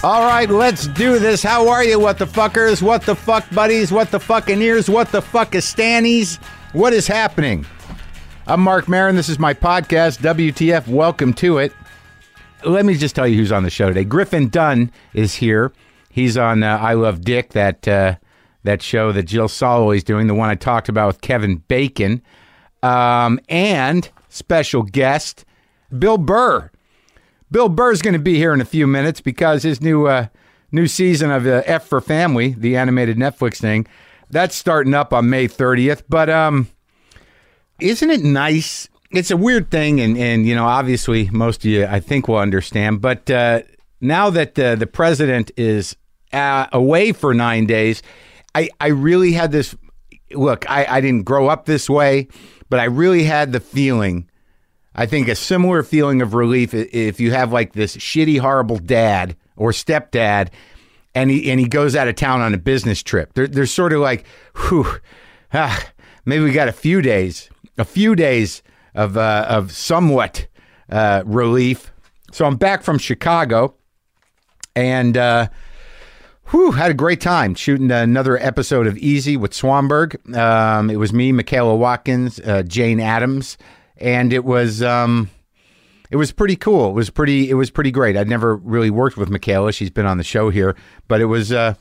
All right, let's do this. How are you, what the fuckers? What the fuck buddies? What the fucking ears? What the fuck is stannies? What is happening? I'm Mark Maron. This is my podcast, WTF. Welcome to it. Let me just tell you who's on the show today. Griffin Dunn is here. He's on I Love Dick, that show that Jill Soloway is doing, the one I talked about with Kevin Bacon. And special guest, Bill Burr. Bill Burr's going to be here in a few minutes because his new season of F for Family, the animated Netflix thing, that's starting up on May 30th. But isn't it nice? It's a weird thing, and you know, obviously most of you, I think, will understand. But now that the president is away for 9 days, I really had this, look, I didn't grow up this way, but I really had the feeling, I think a similar feeling of relief if you have like this shitty, horrible dad or stepdad and he goes out of town on a business trip. There's sort of like, maybe we got a few days of somewhat relief. So I'm back from Chicago and had a great time shooting another episode of Easy with Swanberg. It was me, Michaela Watkins, Jane Addams. And it was pretty cool. It was pretty great. I'd never really worked with Michaela. She's been on the show here, but it was fun.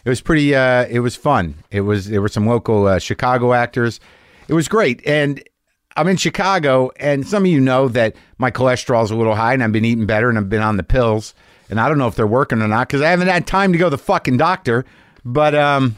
There were some local Chicago actors. It was great. And I'm in Chicago, and some of you know that my cholesterol's a little high, and I've been eating better, and I've been on the pills. And I don't know if they're working or not because I haven't had time to go to the fucking doctor. But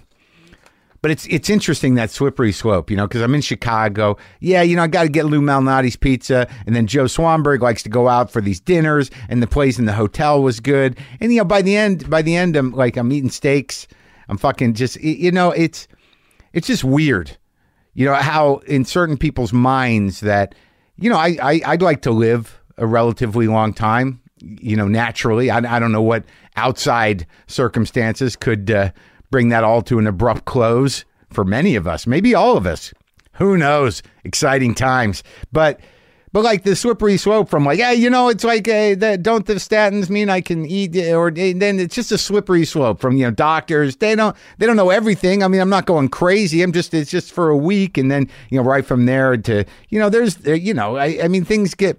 it's interesting, that slippery slope, you know, because I'm in Chicago. Yeah, you know, I got to get Lou Malnati's pizza. And then Joe Swanberg likes to go out for these dinners. And the place in the hotel was good. And, you know, by the end, I'm eating steaks. I'm fucking just, you know, it's just weird. You know, how in certain people's minds that, you know, I'd like to live a relatively long time, you know, naturally. I don't know what outside circumstances could bring that all to an abrupt close for many of us, maybe all of us. Who knows? Exciting times. But like the slippery slope from like, yeah, you know, it's like, don't the statins mean I can eat? Or then it's just a slippery slope from, you know, doctors. They don't know everything. I mean, I'm not going crazy. it's just for a week. And then, you know, right from there to, you know, I mean, things get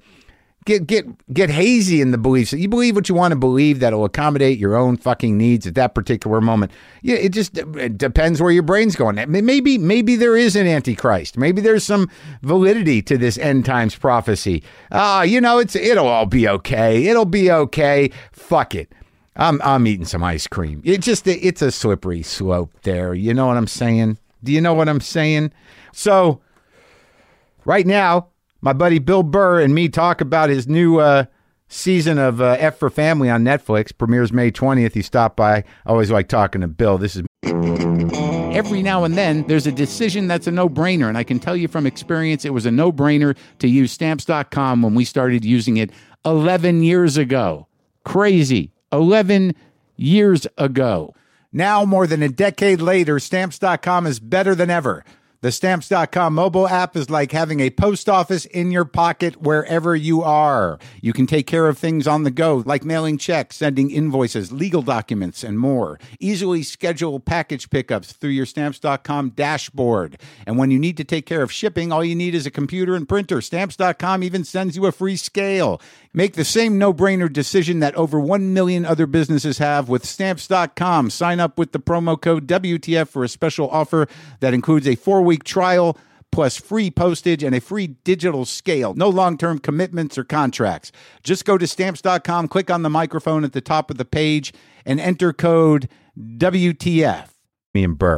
hazy in the beliefs. You believe what you want to believe that'll accommodate your own fucking needs at that particular moment. Yeah, it depends where your brain's going. Maybe there is an antichrist. Maybe there's some validity to this end times prophecy. You know, it'll all be okay. It'll be okay. Fuck it. I'm eating some ice cream. It's a slippery slope there. You know what I'm saying? Do you know what I'm saying? So right now, my buddy Bill Burr and me talk about his new season of F for Family on Netflix. Premieres May 20th. He stopped by. I always like talking to Bill. This is... Every now and then, there's a decision that's a no-brainer, and I can tell you from experience, it was a no-brainer to use Stamps.com when we started using it 11 years ago. Crazy. 11 years ago. Now, more than a decade later, Stamps.com is better than ever. The Stamps.com mobile app is like having a post office in your pocket wherever you are. You can take care of things on the go, like mailing checks, sending invoices, legal documents, and more. Easily schedule package pickups through your Stamps.com dashboard. And when you need to take care of shipping, all you need is a computer and printer. Stamps.com even sends you a free scale. Make the same no-brainer decision that over 1 million other businesses have with Stamps.com. Sign up with the promo code WTF for a special offer that includes a 4-week trial plus free postage and a free digital scale. No long-term commitments or contracts. Just go to Stamps.com, click on the microphone at the top of the page, and enter code WTF. Me and Burr.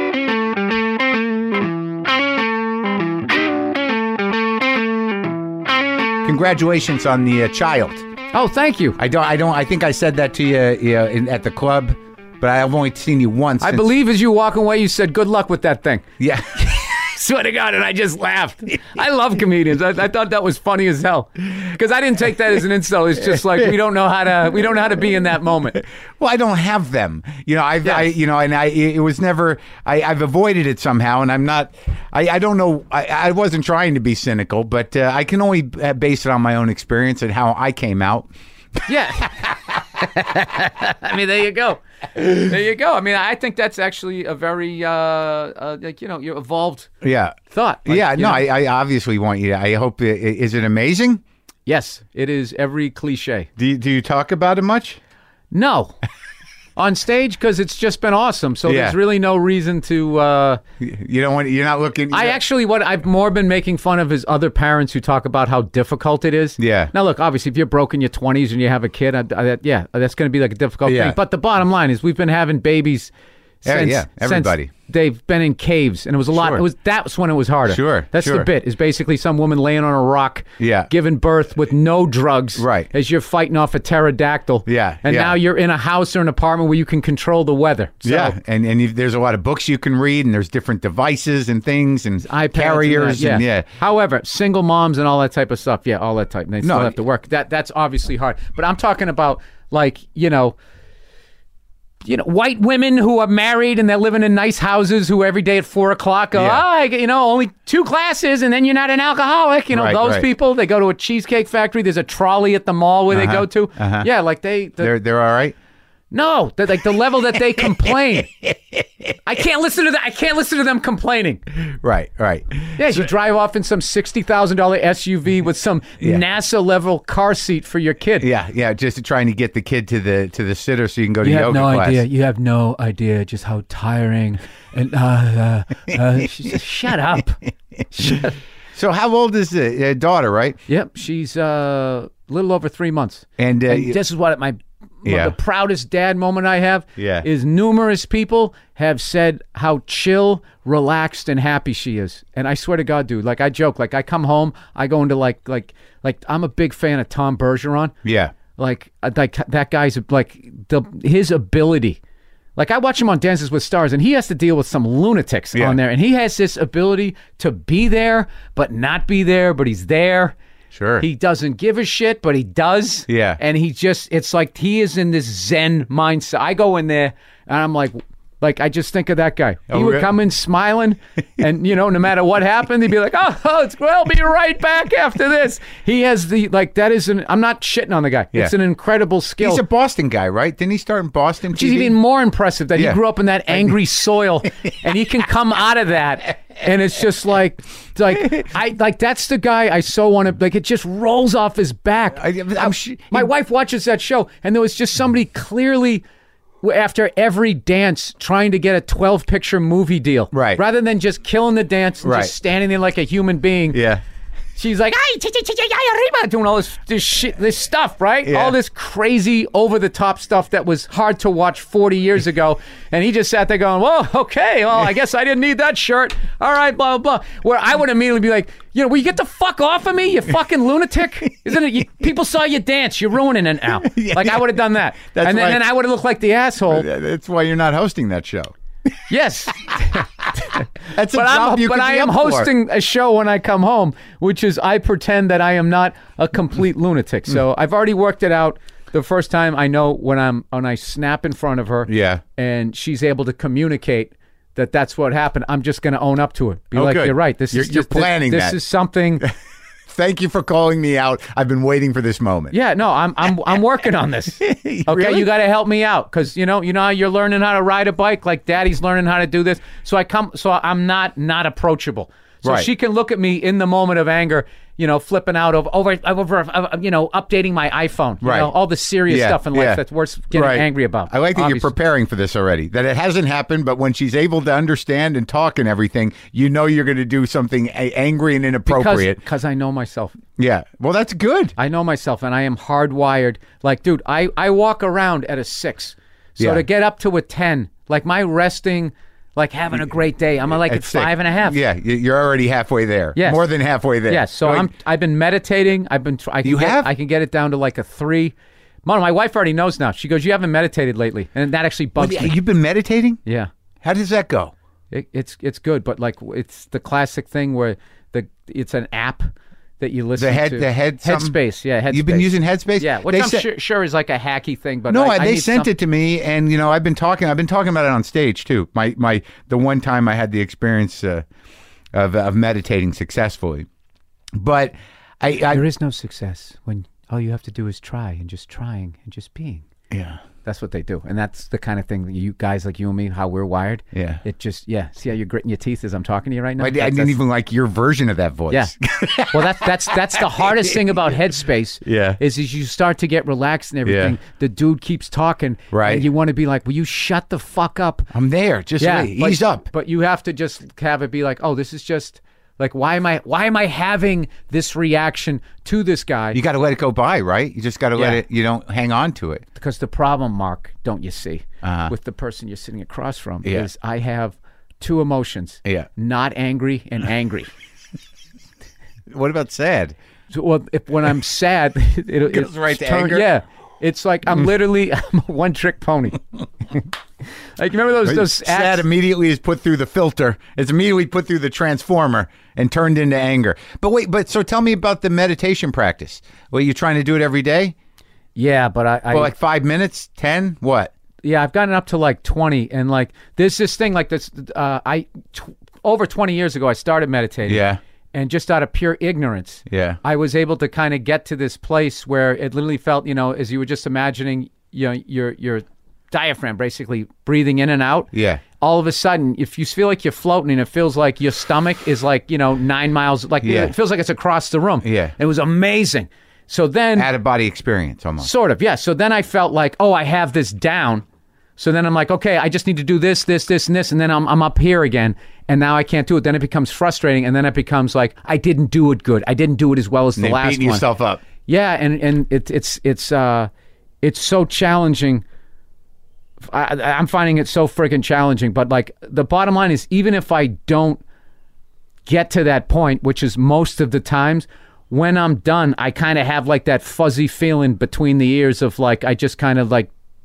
Congratulations on the child. Oh, thank you. I think I said that to you at the club, but I've only seen you once. I believe as you walk away, you said, good luck with that thing. Yeah. Swear to God, and I just laughed. I love comedians. I thought that was funny as hell because I didn't take that as an insult. It's just like we don't know how to be in that moment. Well, I don't have them. You know, it was never. I've avoided it somehow, and I'm not. I don't know. I wasn't trying to be cynical, but I can only base it on my own experience and how I came out. Yeah. I mean, there you go. There you go. I mean, I think that's actually a very, like, you evolved Yeah. thought. Like, Yeah. you No, know. I obviously want you. I hope. Is it amazing? Yes, it is every cliche. Do you talk about it much? No. On stage, because it's just been awesome. So Yeah. there's really no reason to. You don't want. You're not looking. What I've more been making fun of is other parents who talk about how difficult it is. Yeah. Now, look, obviously, if you're broke in your 20s and you have a kid, that's going to be like a difficult Yeah. thing. But the bottom line is, we've been having babies. Since, everybody. since they've been in caves, and it was a lot. Sure. That's when it was harder. Sure, that's sure. the bit. Is basically some woman laying on a rock, Yeah. giving birth with no drugs, Right. as you're fighting off a pterodactyl, Yeah, and yeah. now you're in a house or an apartment where you can control the weather. So, Yeah, and there's a lot of books you can read, and there's different devices and things and iPads carriers and that, and yeah. However, single moms and all that type of stuff, all that type. And they still No, have to work. That's obviously hard. But I'm talking about like white women who are married and they're living in nice houses who every day at 4:00 go, Yeah. only 2 classes and then you're not an alcoholic. Right, those right. people. They go to a cheesecake factory. There's a trolley at the mall where they go to. Yeah, like They're all right. no, like the level that they complain. I can't listen to that. I can't listen to them complaining. Right. Yeah, you drive off in some $60,000 SUV with some NASA level car seat for your kid. Yeah, just trying to get the kid to the sitter so you can go to yoga class. You have no idea just how tiring. And she says, shut up. So how old is the daughter? Right. Yep, she's a little over 3 months. And this is what the proudest dad moment I have is numerous people have said how chill, relaxed, and happy she is. And I swear to God, dude, like I joke, like I come home, I go into like I'm a big fan of Tom Bergeron. Yeah. Like that guy's like his ability. Like I watch him on Dances with Stars, and he has to deal with some lunatics on there, and he has this ability to be there but not be there, but he's there. Sure. He doesn't give a shit, but he does. Yeah. And it's like he is in this Zen mindset. I go in there and I'm like I just think of that guy. He would come in smiling and, no matter what happened, he'd be like, I'll be right back after this. He has I'm not shitting on the guy. Yeah. It's an incredible skill. He's a Boston guy, right? Didn't he start in Boston? Which is TV? even more impressive that Yeah. he grew up in that angry soil and he can come out of that. And it's just that's the guy I so want to, it just rolls off his back. My wife watches that show, and there was just somebody clearly after every dance trying to get a 12-picture movie deal. Right. Rather than just killing the dance and Right. just standing there like a human being. Yeah. She's like, doing all this shit, this stuff, right? Yeah. All this crazy, over-the-top stuff that was hard to watch 40 years ago. And he just sat there going, well, okay, well, I guess I didn't need that shirt. All right, blah, blah, blah. Where I would immediately be like, will you get the fuck off of me, you fucking lunatic? Isn't it? People saw you dance. You're ruining it now. I would have done that. That's and then I would have looked like the asshole. That's why you're not hosting that show. Yes. That's a job you could I be am up for. hosting a show when I come home, which is I pretend that I am not a complete lunatic. So I've already worked it out. The first time I know when I snap in front of her, and she's able to communicate that's what happened. I'm just going to own up to it. Be like, good. you're right. You're planning this that. This is something. Thank you for calling me out. I've been waiting for this moment. Yeah, no, I'm working on this. Okay, Really? you got to help me out because you know how you're learning how to ride a bike, like Daddy's learning how to do this. So I'm not approachable. So Right. she can look at me in the moment of anger, flipping out over updating my iPhone, Right. all the serious stuff in life that's worth getting Right. angry about. I like that obviously. you're preparing for this already. That it hasn't happened, but when she's able to understand and talk and everything, you're going to do something angry and inappropriate. Because I know myself. Yeah. Well, that's good. I know myself, and I am hardwired. Like, dude, I walk around at a 6. So Yeah. to get up to a 10, like my resting, like having a great day, I'm like at 6. 5.5. Yeah, you're already halfway there. Yes. More than halfway there. Yes. So I've been meditating. I can get it down to like a 3. Mom, my wife already knows now. She goes, "You haven't meditated lately," and that actually bugs me. You've been meditating? Yeah. How does that go? It's good, but like it's the classic thing where it's an app that you listen to. The Headspace, yeah, Headspace. You've been using Headspace? Yeah, which I'm sure is like a hacky thing, but no, I they need sent it to me, and I've been talking about it on stage too. The one time I had the experience of meditating successfully, but there is no success when all you have to do is try and just trying and just being. Yeah. That's what they do. And that's the kind of thing that you guys like you and me, how we're wired. Yeah. It just, see how you're gritting your teeth as I'm talking to you right now? I didn't even like your version of that voice. Yeah. Well, that's the hardest thing about Headspace. Yeah. Is you start to get relaxed and everything. Yeah. The dude keeps talking. Right. And you want to be like, will you shut the fuck up? I'm there. Just wait. Ease up. But you have to just have it be like, oh, this is just... Like, why am I having this reaction to this guy? You got to let it go by, right? You just got to let it, you don't hang on to it. Because the problem, Mark, don't you see, with the person you're sitting across from is I have two emotions. Yeah. Not angry and angry. What about sad? So, well, when I'm sad, it goes right to anger? Yeah. It's like I'm a one-trick pony. Like, remember those sad ads? immediately is put through the filter. It's immediately put through the transformer and turned into anger. But so tell me about the meditation practice. Well, you trying to do it every day? Yeah, but I like 5 minutes, 10, what? Yeah, I've gotten up to like 20, and like there's this thing like this. Over 20 years ago, I started meditating. Yeah. And just out of pure ignorance, I was able to kind of get to this place where it literally felt, as you were just imagining, your diaphragm basically breathing in and out. Yeah. All of a sudden, if you feel like you're floating and it feels like your stomach is like, 9 miles, like it feels like it's across the room. Yeah. It was amazing. So then... Out-of-body experience almost. Sort of, yeah. So then I felt like, oh, I have this down. So then I'm like, okay, I just need to do this, and this, and then I'm up here again, and now I can't do it. Then it becomes frustrating, and then it becomes like, I didn't do it good. I didn't do it as well as the last one. Beating yourself up. Yeah, and it's so challenging. I'm finding it so friggin' challenging. But like the bottom line is, even if I don't get to that point, which is most of the times, when I'm done, I kind of have like that fuzzy feeling between the ears of like I just kind of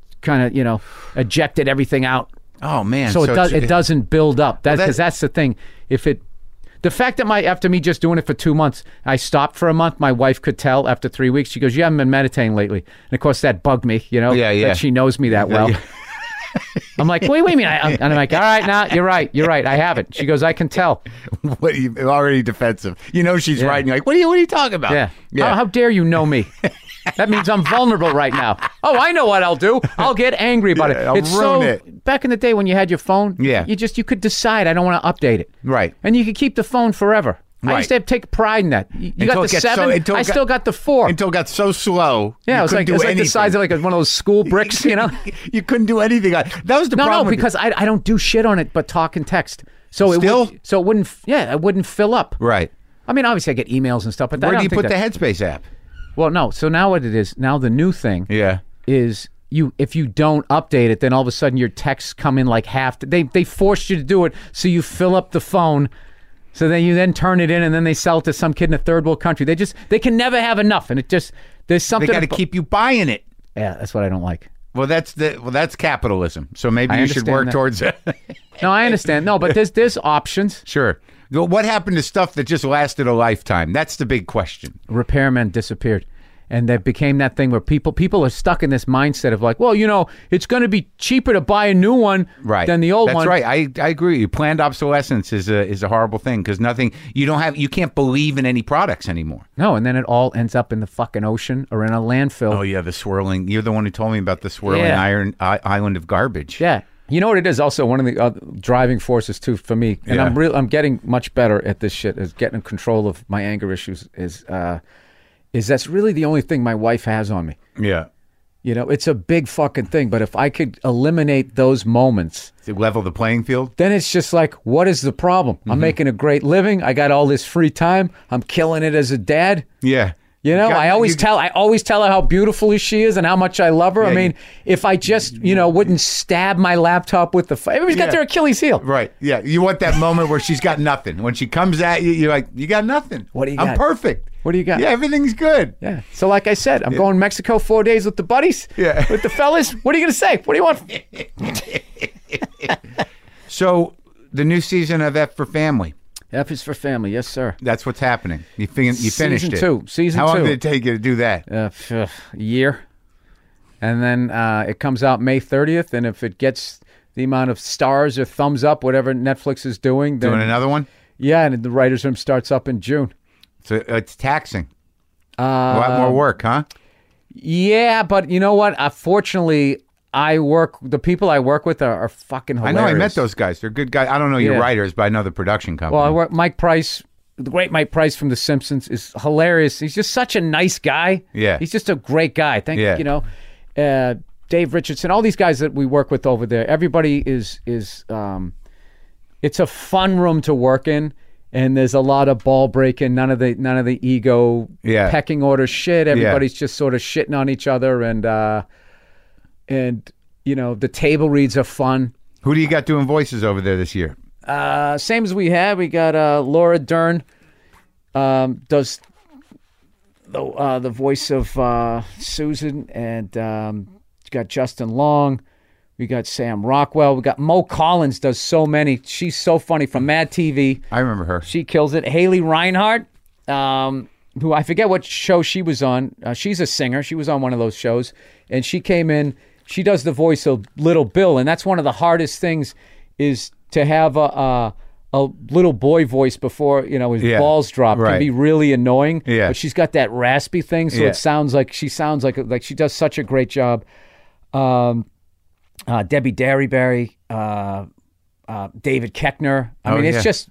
ejected everything out. Oh man! So it doesn't build up. Because that's the thing. The fact that after me just doing it for 2 months, I stopped for a month. My wife could tell after 3 weeks. She goes, "You haven't been meditating lately," and of course that bugged me. That she knows me that well. I'm like, wait a minute. And I'm like, all right, now you're right. I haven't. She goes, I can tell. What, you're already defensive. She's right. And you're like, what are you talking about? Yeah. How dare you know me? That means I'm vulnerable right now. Oh, I know what I'll do. I'll get angry about it. I'll ruin it. Back in the day when you had your phone, you could decide I don't want to update it. Right. And you could keep the phone forever. Right. I used to take pride in that. You got the 7, I still got the 4. Until it got so slow. Yeah, it was like the size of like one of those school bricks, You couldn't do anything. That was the problem. No, because I don't do shit on it but talk and text. So it wouldn't fill up. Right. I mean, obviously I get emails and stuff, but where do you put the Headspace app? Well, no. So now what it is, now the new thing is if you don't update it, then all of a sudden your texts come in like half. They forced you to do it, so you fill up the phone. So then you turn it in, and then they sell it to some kid in a third world country. They can never have enough, and there's something. They got to keep you buying it. Yeah, that's what I don't like. Well, that's capitalism. So maybe you should work towards it. No, I understand. No, but there's options. Sure. What happened to stuff that just lasted a lifetime? That's the big question. Repairmen disappeared. And that became that thing where people are stuck in this mindset of like, well, it's going to be cheaper to buy a new one than the old one. That's right. I agree with you. Planned obsolescence is a horrible thing because you can't believe in any products anymore. No, and then it all ends up in the fucking ocean or in a landfill. Oh yeah, the swirling. You're the one who told me about the swirling island of garbage. Yeah. You know what it is? Also, one of the driving forces too for me, and I'm getting much better at this shit. Is getting control of my anger issues. Is that's really the only thing my wife has on me. Yeah. It's a big fucking thing. But if I could eliminate those moments. To level the playing field? Then it's just like, what is the problem? I'm making a great living. I got all this free time. I'm killing it as a dad. Yeah. I always tell her how beautiful she is and how much I love her. Yeah, I mean, if I just, wouldn't stab my laptop with the... Everybody's got their Achilles heel. Right. Yeah. You want that moment where she's got nothing. When she comes at you, you're like, you got nothing. What do you got? I'm perfect. What do you got? Yeah, everything's good. Yeah. So like I said, I'm going to Mexico 4 days with the buddies. Yeah. With the fellas. What are you going to say? What do you want? So, the new season of F for Family. F is for Family, yes, sir. That's what's happening. You finished it. Season 2. How long did it take you to do that? A year. And then it comes out May 30th, and if it gets the amount of stars or thumbs up, whatever Netflix is doing... Doing another one? Yeah, and the writer's room starts up in June. So it's taxing. A lot more work, huh? Yeah, but you know what? Fortunately, the people I work with are fucking hilarious. I know, I met those guys. They're good guys. I don't know your writers, but I know the production company. Well, Mike Price, the great Mike Price from The Simpsons, is hilarious. He's just such a nice guy. Yeah. He's just a great guy. You know, Dave Richardson, all these guys that we work with over there, everybody is it's a fun room to work in. And there's a lot of ball breaking, none of the ego pecking order shit. Everybody's just sort of shitting on each other, and you know, the table reads are fun. Who do you got doing voices over there this year? Same as we had. We got Laura Dern does the voice of Susan, and you got Justin Long. We got Sam Rockwell. We got Mo Collins does so many. She's so funny from Mad TV. I remember her. She kills it. Haley Reinhart, who I forget what show she was on. She's a singer. She was on one of those shows. And she came in. She does the voice of Little Bill. And that's one of the hardest things is to have a little boy voice before, you know, his balls drop. Right. Can be really annoying. Yeah. But she's got that raspy thing. So it sounds like she does such a great job. Debbie Derryberry, David Koechner. I mean, it's just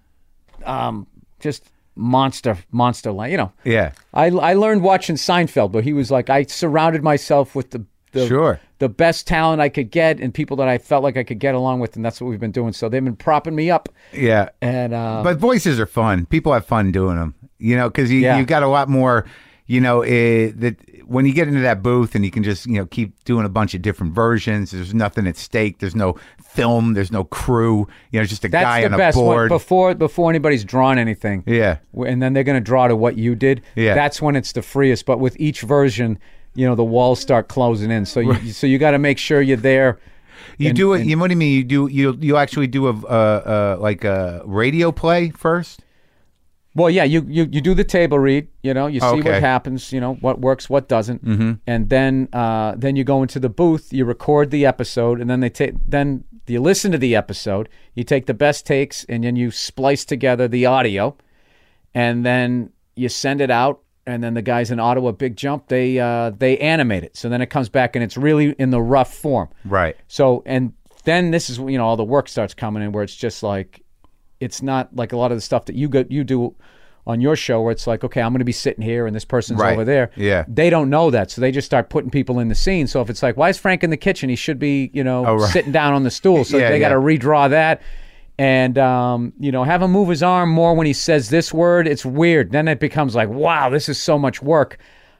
monster line. You know. Yeah. I learned watching Seinfeld, where he was like, I surrounded myself with the best talent I could get and people that I felt like I could get along with, and that's what we've been doing. So they've been propping me up. Yeah. And but voices are fun. People have fun doing them. You know, because you got a lot more. You know, that when you get into that booth and you can just, you know, keep doing a bunch of different versions. There's nothing at stake. There's no film. There's no crew. You know, it's just a guy on a board. Before anybody's drawn anything. Yeah. And then they're going to draw to what you did. Yeah. That's when it's the freest. But with each version, you know, the walls start closing in. So you got to make sure you're there. What do you mean? You actually do like a radio play first? Well, yeah, you do the table read, you know, you see what happens, you know, what works, what doesn't, and then you go into the booth, you record the episode, and then you listen to the episode, you take the best takes, and then you splice together the audio, and then you send it out, and then the guys in Ottawa, Big Jump, they animate it, so then it comes back and it's really in the rough form, right? So, and then this is, you know, all the work starts coming in, where it's just like. It's not like a lot of the stuff that you do on your show where it's like, okay, I'm going to be sitting here and this person's over there. Yeah. They don't know that. So they just start putting people in the scene. So if it's like, why is Frank in the kitchen? He should be, you know, sitting down on the stool. So they got to redraw that. And, you know, have him move his arm more when he says this word. It's weird. Then it becomes like, wow, this is so much work.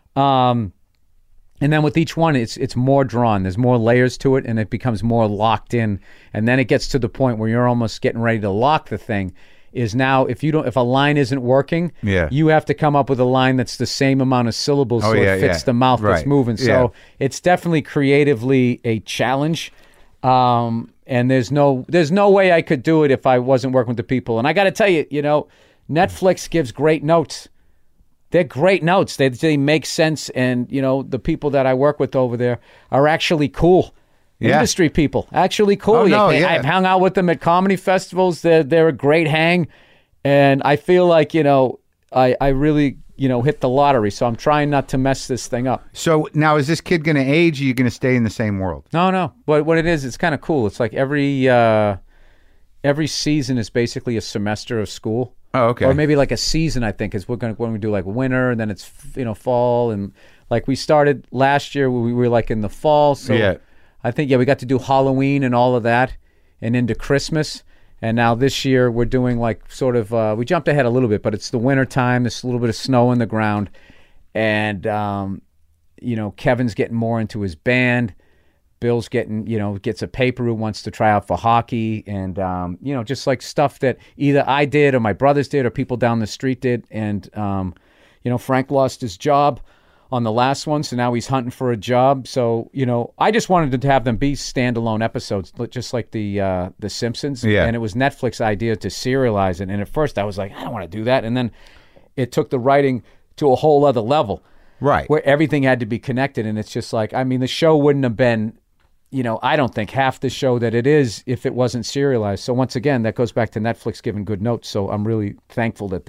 And then with each one, it's more drawn. There's more layers to it, and it becomes more locked in. And then it gets to the point where you're almost getting ready to lock the thing. Is now if a line isn't working, you have to come up with a line that's the same amount of syllables so it fits the mouth that's moving. So it's definitely creatively a challenge. And there's no way I could do it if I wasn't working with the people. And I got to tell you, you know, Netflix gives great notes. They're great notes. They make sense, and you know the people that I work with over there are actually cool. Industry people, actually cool. Oh, no, I've hung out with them at comedy festivals. They're a great hang, and I feel like, you know, I really, you know, hit the lottery. So I'm trying not to mess this thing up. So now, is this kid going to age? Or are you going to stay in the same world? No. But what it is, it's kind of cool. It's like every season is basically a semester of school. Oh, okay. Or maybe like a season, I think, is when we do like winter, and then it's, you know, fall, and like we started last year, we were like in the fall, so I think we got to do Halloween and all of that, and into Christmas, and now this year we're doing like sort of we jumped ahead a little bit, but it's the winter time. There's a little bit of snow in the ground, and you know, Kevin's getting more into his band. Bill's gets a paper who wants to try out for hockey, and you know, just like stuff that either I did or my brothers did or people down the street did. And you know, Frank lost his job on the last one, so now he's hunting for a job. So, you know, I just wanted to have them be standalone episodes, just like the Simpsons. Yeah. And it was Netflix's idea to serialize it. And at first I was like, I don't want to do that. And then it took the writing to a whole other level, right, where everything had to be connected. And it's just like, I mean, the show wouldn't have been, you know, I don't think half the show that it is if it wasn't serialized. So once again, that goes back to Netflix giving good notes. So I'm really thankful that they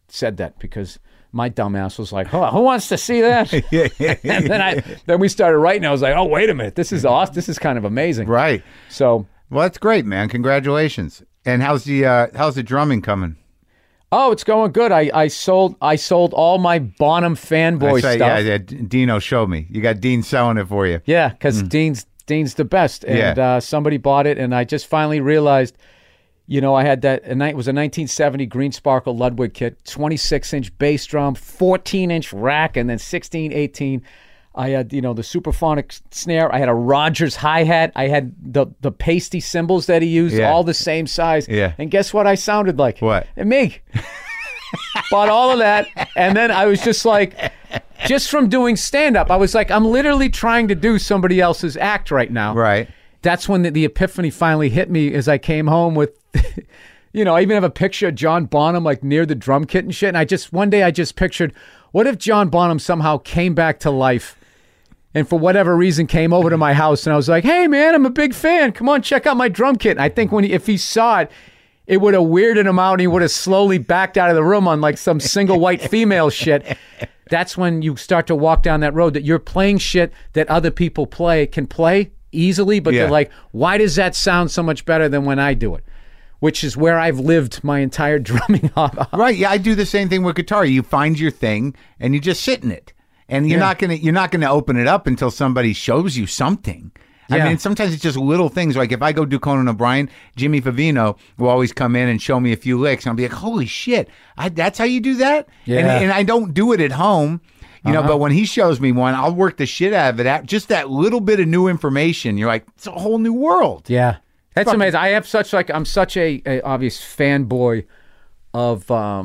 said that because my dumbass was like, oh, who wants to see that? And then we started writing. I was like, oh, wait a minute. This is awesome. This is kind of amazing. Right. So, well, that's great, man. Congratulations. And how's the drumming coming? oh, it's going good. I sold all my Bonham fanboy stuff. Yeah, Dino showed me. You got Dean selling it for you. Yeah, because Dean's the best. And somebody bought it, and I just finally realized, I had that, and it was a 1970 Green Sparkle Ludwig kit, 26-inch bass drum, 14-inch rack, and then 16, 18. I had, the Superphonic snare. I had a Rogers hi-hat. I had the pasty cymbals that he used, all the same size. Yeah. And guess what I sounded like? What? And me. Bought all of that, and then I was just like, just from doing stand-up, I was like, I'm literally trying to do somebody else's act right now. Right. That's when the epiphany finally hit me as I came home with, I even have a picture of John Bonham like near the drum kit and shit. And one day I just pictured, what if John Bonham somehow came back to life and for whatever reason came over to my house and I was like, hey man, I'm a big fan. Come on, check out my drum kit. And I think if he saw it, it would have weirded him out and he would have slowly backed out of the room on like some single white female shit. That's when you start to walk down that road that you're playing shit that other people can play easily, but they're like, why does that sound so much better than when I do it? Which is where I've lived my entire drumming off. Right. Yeah, I do the same thing with guitar. You find your thing and you just sit in it. And you're not gonna open it up until somebody shows you something. I mean, sometimes it's just little things. Like if I go do Conan O'Brien, Jimmy Favino will always come in and show me a few licks, and I'll be like, "Holy shit, that's how you do that?" Yeah. And I don't do it at home, But when he shows me one, I'll work the shit out of it. Just that little bit of new information, you're like, it's a whole new world. Yeah, that's amazing. I'm such a obvious fanboy of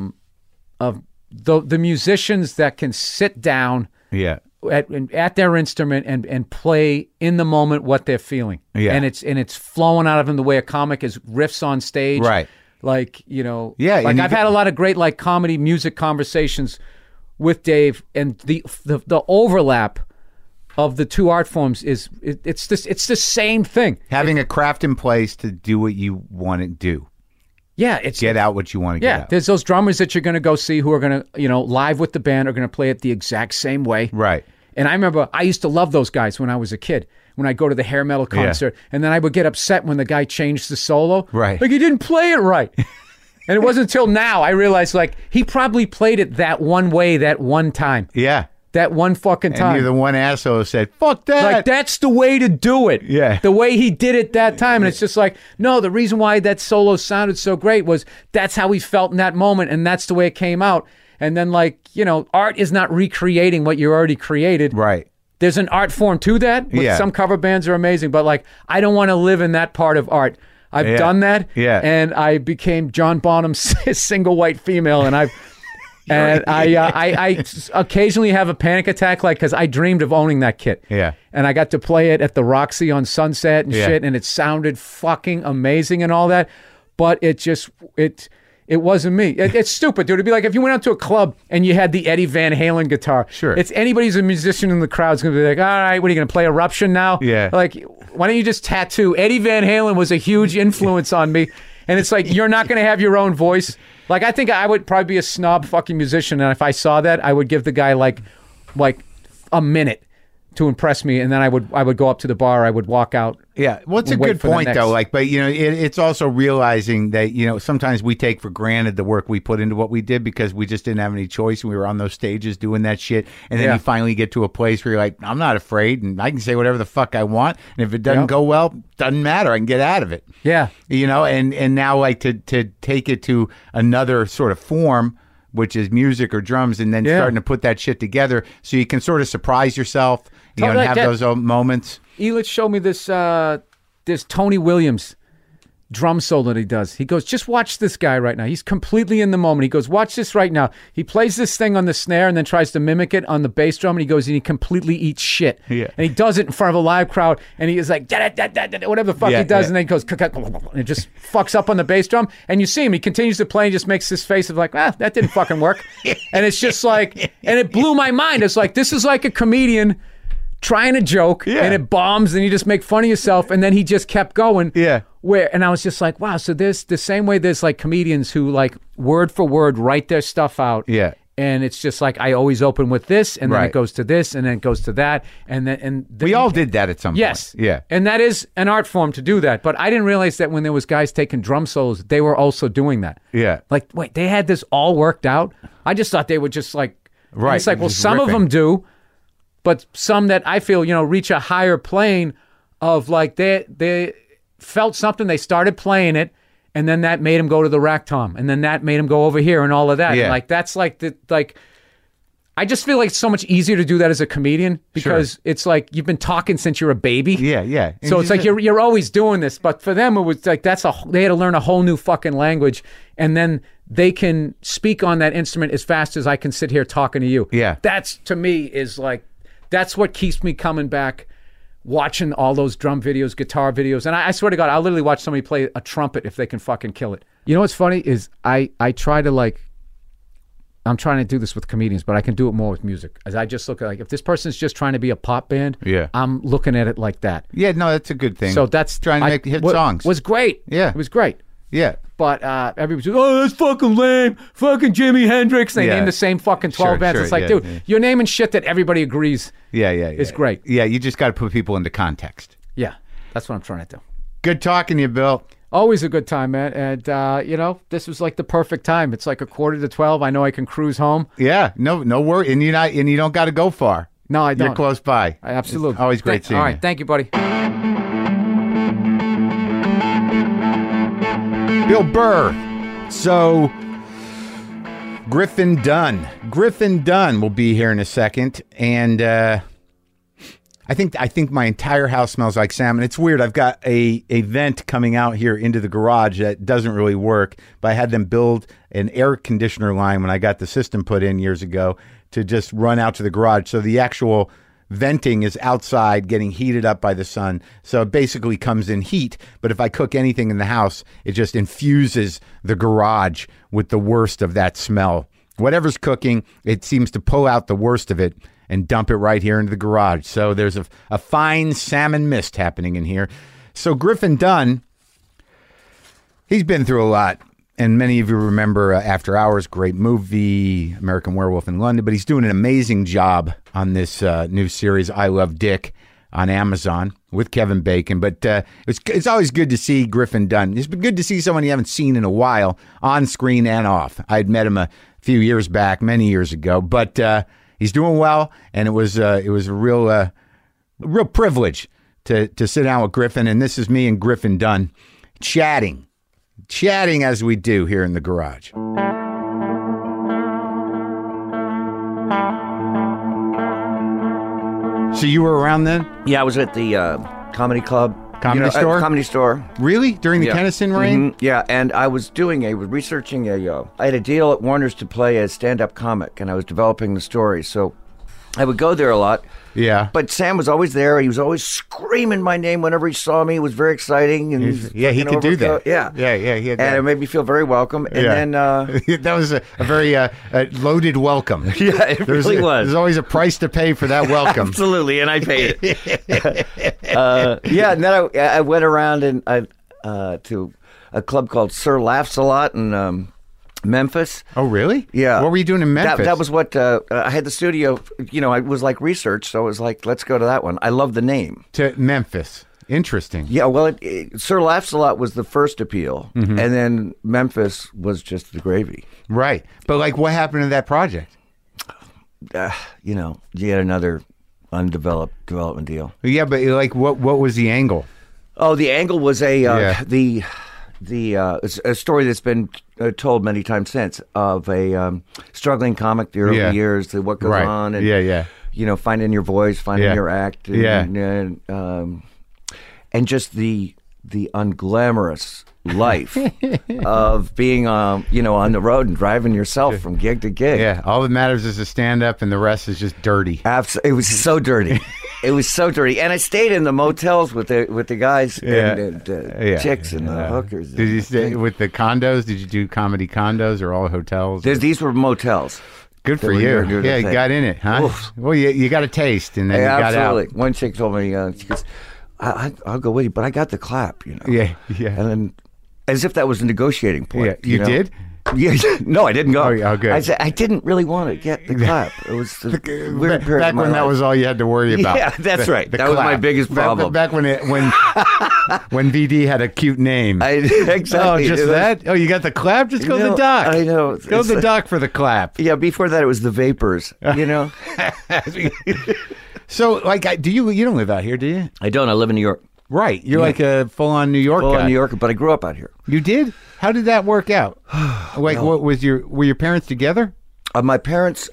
the musicians that can sit down. Yeah. At their instrument and play in the moment what they're feeling. Yeah. And it's flowing out of them the way a comic is riffs on stage. Right. Like, Yeah. Like I've had a lot of great like comedy music conversations with Dave, and the overlap of the two art forms it's the same thing. Having a craft in place to do what you want to do. Yeah, get out what you want to get out. There's those drummers that you're going to go see who are going to, live with the band are going to play it the exact same way. Right. And I remember I used to love those guys when I was a kid, when I'd go to the hair metal concert, and then I would get upset when the guy changed the solo. Right. Like, he didn't play it right. And it wasn't until now I realized, like, he probably played it that one way that one time. Yeah. That one fucking time. And you're the one asshole who said, fuck that. Like, that's the way to do it. Yeah. The way he did it that time. And it's just like, no, the reason why that solo sounded so great was that's how he felt in that moment, and that's the way it came out. And then, like, art is not recreating what you already created. Right. There's an art form to that. Some cover bands are amazing, but, like, I don't want to live in that part of art. I've done that. Yeah. And I became John Bonham's single white female, and I occasionally have a panic attack, like, because I dreamed of owning that kit. Yeah. And I got to play it at the Roxy on Sunset and shit, and it sounded fucking amazing and all that. But it wasn't me. It's stupid, dude. It'd be like if you went out to a club and you had the Eddie Van Halen guitar. Sure. It's anybody who's a musician in the crowd's going to be like, all right, what are you going to play Eruption now? Yeah. Like, why don't you just tattoo? Eddie Van Halen was a huge influence on me. And it's like, you're not going to have your own voice. Like, I think I would probably be a snob fucking musician. And if I saw that, I would give the guy like a minute to impress me, and then I would go up to the bar. I would walk out. Yeah, well, it's a good point though. Like, but it's also realizing that sometimes we take for granted the work we put into what we did because we just didn't have any choice. We were on those stages doing that shit, and then you finally get to a place where you're like, I'm not afraid, and I can say whatever the fuck I want, and if it doesn't go well, doesn't matter. I can get out of it. Yeah, and now like to take it to another sort of form, which is music or drums, and then starting to put that shit together so you can sort of surprise yourself. And have those moments. Elitch showed me this Tony Williams drum solo that he does. He goes, just watch this guy right now. He's completely in the moment. He goes, watch this right now. He plays this thing on the snare and then tries to mimic it on the bass drum, and he goes, and he completely eats shit. Yeah. And he does it in front of a live crowd, and he is like, whatever the fuck he does, and then he goes, and it just fucks up on the bass drum, and you see him, he continues to play and just makes this face of like, that didn't fucking work. And it's just like, and it blew my mind. It's like, this is like a comedian trying a joke, and it bombs, and you just make fun of yourself, and then he just kept going. Yeah. and I was just like, wow. So there's the same way there's like comedians who like word for word write their stuff out. Yeah. And it's just like I always open with this, and then Right. it goes to this, and then it goes to that, We all did that at some yes, point. Yeah. and that is an art form to do that. But I didn't realize that when there was guys taking drum solos, they were also doing that. Yeah. Like, wait, they had this all worked out. I just thought they would just like, Right, It's like, well, just some of ripping. them do, but some that I feel reach a higher plane of like they felt something, they started playing it. And then that made him go to the rack tom, and then that made him go over here, and all of that. Yeah. And like that's like I just feel like it's so much easier to do that as a comedian because it's like you've been talking since you're a baby. Yeah, yeah. And So it's like you're always doing this, but for them it was like they had to learn a whole new fucking language, and then they can speak on that instrument as fast as I can sit here talking to you. Yeah. That's to me is like that's what keeps me coming back. Watching all those drum videos, guitar videos, and I swear to God, I'll literally watch somebody play a trumpet if they can fucking kill it. You know what's funny is I try to like, I'm trying to do this with comedians, but I can do it more with music. As I just look at like, if this person's just trying to be a pop band, Yeah. I'm looking at it like that. Yeah, no, that's a good thing. So that's trying to make hit what songs. Was great. Yeah. It was great. Yeah. But everybody's like, oh, that's fucking lame. Fucking Jimi Hendrix. They Yeah. name the same fucking 12 Sure, bands. sure, It's like, yeah, dude, yeah. you're naming shit that everybody agrees. Yeah. It's great. Yeah, you just got to put people into context. Yeah, that's what I'm trying to do. Good talking to you, Bill. Always a good time, man. And, this was like the perfect time. It's like 11:45. I know I can cruise home. Yeah, no worry, and you don't got to go far. No, I don't. You're close by. Absolutely. It's always great seeing All right. you. Thank you, buddy. Bill Burr. So, Griffin Dunne will be here in a second, and I think my entire house smells like salmon. It's weird. I've got a vent coming out here into the garage that doesn't really work, but I had them build an air conditioner line when I got the system put in years ago to just run out to the garage. So the actual venting is outside getting heated up by the sun. So it basically comes in heat, but if I cook anything in the house, it just infuses the garage with the worst of that smell. Whatever's cooking, it seems to pull out the worst of it and dump it right here into the garage. So there's a fine salmon mist happening in here. So Griffin Dunne, he's been through a lot. And many of you remember After Hours, great movie, American Werewolf in London. But he's doing an amazing job on this new series, I Love Dick, on Amazon with Kevin Bacon. But it's always good to see Griffin Dunne. It's been good to see someone you haven't seen in a while, on screen and off. I'd met him a few years back, many years ago. But he's doing well, and it was a real privilege to sit down with Griffin. And this is me and Griffin Dunne chatting as we do here in the garage. So you were around then? Yeah, I was at the comedy club. Comedy store? Comedy store. Really? During the Yeah. Kennison reign? Mhm, yeah, and I was researching I had a deal at Warner's to play a stand-up comic, and I was developing the story, so I would go there a lot. Yeah. But Sam was always there. He was always screaming my name whenever he saw me. It was very exciting. And he could do that. Yeah. He had And that. it made me feel very welcome. And then... that was a very loaded welcome. yeah, it really was. There's always a price to pay for that welcome. Absolutely, and I paid it. And then I went around and to a club called Sir Laughs a Lot in Memphis. Oh, really? Yeah. What were you doing in Memphis? That was what I had the studio. It was like research, so it was like, let's go to that one. I love the name. To Memphis. Interesting. Yeah, well, Sir Laughs a Lot was the first appeal, Mm-hmm. and then Memphis was just the gravy. Right. But like, what happened to that project? Yet another undeveloped development deal. Yeah, but like, what was the angle? Oh, the angle was it's a story that's been told many times since of a struggling comic the early years, what goes on, and finding your voice, finding your act, and just the unglamorous life of being on the road and driving yourself from gig to gig. Yeah, all that matters is the stand-up, and the rest is just dirty. It was so dirty. It was so dirty, and I stayed in the motels with the guys and chicks and the hookers. Did you stay with the condos? Did you do comedy condos or all hotels? These were motels. Good for They you. were doing Yeah, the you thing. got in it, huh? Oof. Well, you got a taste, and then you got Absolutely. out. One chick told me, she goes, I'll go with you, but I got the clap, you know. Yeah, yeah. And then, as if that was a negotiating point. Yeah, you know? did? Yeah, no, I didn't go. Oh, good. I said I didn't really want to get the clap. It was the weird period back of my when that life. was all you had to worry about. Yeah, that's right. That was my clap. biggest problem. Back when when VD had a cute name. Exactly. Oh, just that? Oh, you got the clap? Just go to the doc. I know. Go to the doc for the clap. Yeah, before that it was the vapors, you know. So, like, do you don't live out here, do you? I don't. I live in New York. Right. You're like a full-on New York guy. New Yorker, but I grew up out here. You did? How did that work out? Like, what was were your parents together? My parents,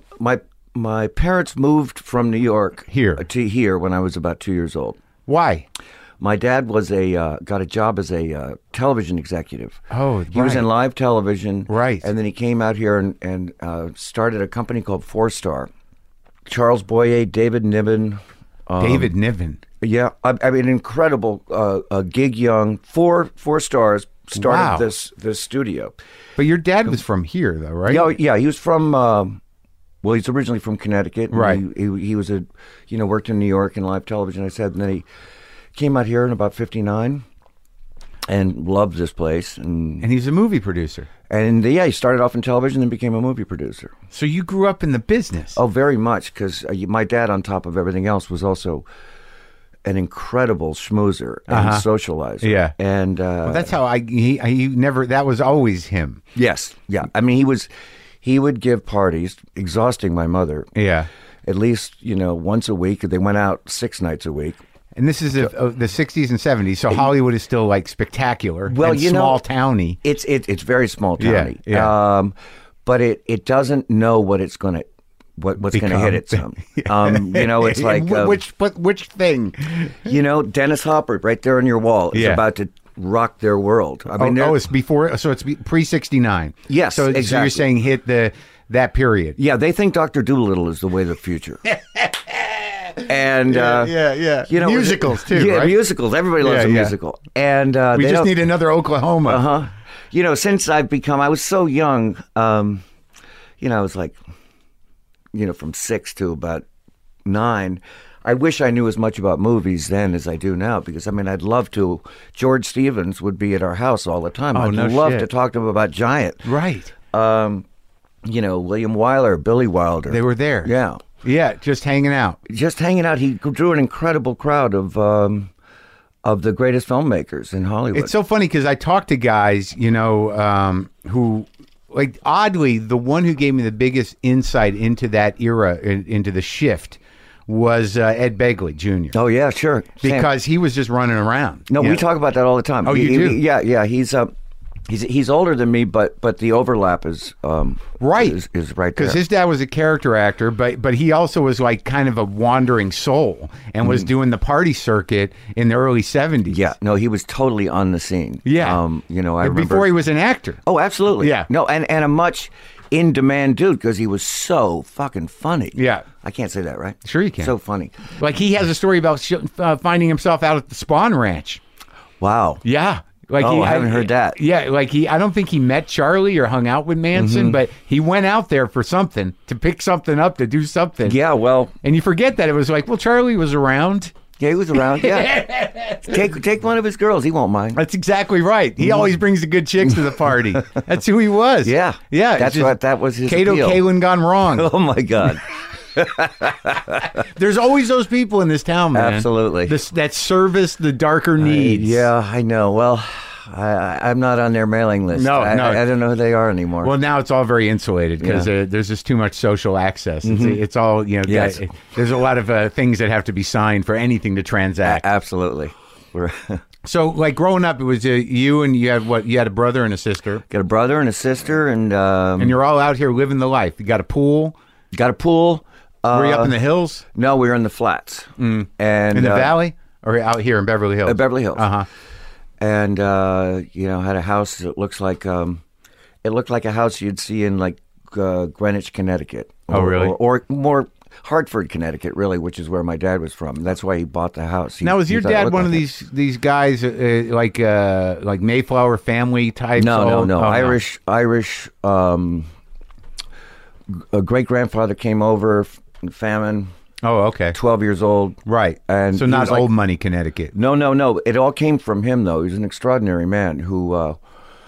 my parents moved from New York to here when I was about 2 years old. Why? My dad was got a job as a television executive. Oh, he was in live television, right? And then he came out here and started a company called Four Star. Charles Boyer, David Niven. David Niven. Yeah, I mean, incredible gig young. Four stars started this studio. But your dad was from here, though, right? Yeah, he was from. Well, he's originally from Connecticut. Right. He was worked in New York in live television. I said, and then he came out here in about '59, and loved this place. And he's a movie producer. And he started off in television and became a movie producer. So you grew up in the business. Oh, very much, because my dad, on top of everything else, was also an incredible schmoozer and socializer. Yeah, and well, that's how he never. That was always him. Yes, yeah. I mean, he would give parties, exhausting my mother. Yeah, at least once a week. They went out 6 nights a week. And this is the 60s and 70s, so Hollywood is still like spectacular. Well, and small towny. It's very small towny. Yeah. But it doesn't know what it's going to what's going to hit it some. It's like which thing? Dennis Hopper right there on your wall is about to rock their world. I mean, it's before, so it's pre-69. Yes, so exactly. So you're saying hit that period. Yeah, they think Dr. Dolittle is the way of the future. And musicals too. Yeah, right? Musicals. Everybody loves a musical. And we just need another Oklahoma. Since I was so young. I was like, from 6 to about 9. I wish I knew as much about movies then as I do now, because I'd love to. George Stevens would be at our house all the time. I'd love to talk to him about Giant. Right. William Wyler, Billy Wilder. They were there. Yeah. Yeah, just hanging out. He drew an incredible crowd of the greatest filmmakers in Hollywood. It's so funny because I talked to guys, who, like, oddly, the one who gave me the biggest insight into that era, into the shift, was Ed Begley Jr. Oh yeah, sure. Because he was just running around. No, we talk about that all the time. Oh, you do? Yeah. He's older than me, but the overlap is right. Is right there. Because his dad was a character actor, but he also was like kind of a wandering soul and was doing the party circuit in the early 70s. Yeah, no, he was totally on the scene. Yeah, I remember before he was an actor. Oh, absolutely. Yeah, no, and a much in demand dude because he was so fucking funny. Yeah, I can't say that, right? Sure, you can. So funny. Like he has a story about finding himself out at the Spawn Ranch. Wow. Yeah. Like I haven't heard that. Yeah, like I don't think he met Charlie or hung out with Manson, but he went out there for something, to pick something up, to do something. Yeah, well. And you forget that. It was like, well, Charlie was around. Yeah, he was around, yeah. Take one of his girls, he won't mind. That's exactly right. He always brings the good chicks to the party. That's who he was. Yeah. Yeah. That was his Kato appeal. Kalin gone wrong. Oh, my God. There's always those people in this town, man. Absolutely. That service the darker needs. Yeah, I know. Well, I'm not on their mailing list. No. I don't know who they are anymore. Well, now it's all very insulated because there's just too much social access. It's all, Yes. There's a lot of things that have to be signed for anything to transact. Absolutely. So, like, growing up, it was you and you had what? You had a brother and a sister. Got a brother and a sister, and you're all out here living the life. You got a pool. Got a pool. Were you up in the hills? No, we were in the flats. And in the valley, or out here in Beverly Hills? Beverly Hills. And had a house that looks like it looked like a house you'd see in like Greenwich, Connecticut. Really? Or more Hartford, Connecticut, really, which is where my dad was from. That's why he bought the house. Now, was your dad one of these guys like Mayflower family type? No. Irish. A great grandfather came over in famine. Oh, okay. 12 years old. Right. And so he not was like- old money Connecticut. No. It all came from him, though. He's an extraordinary man who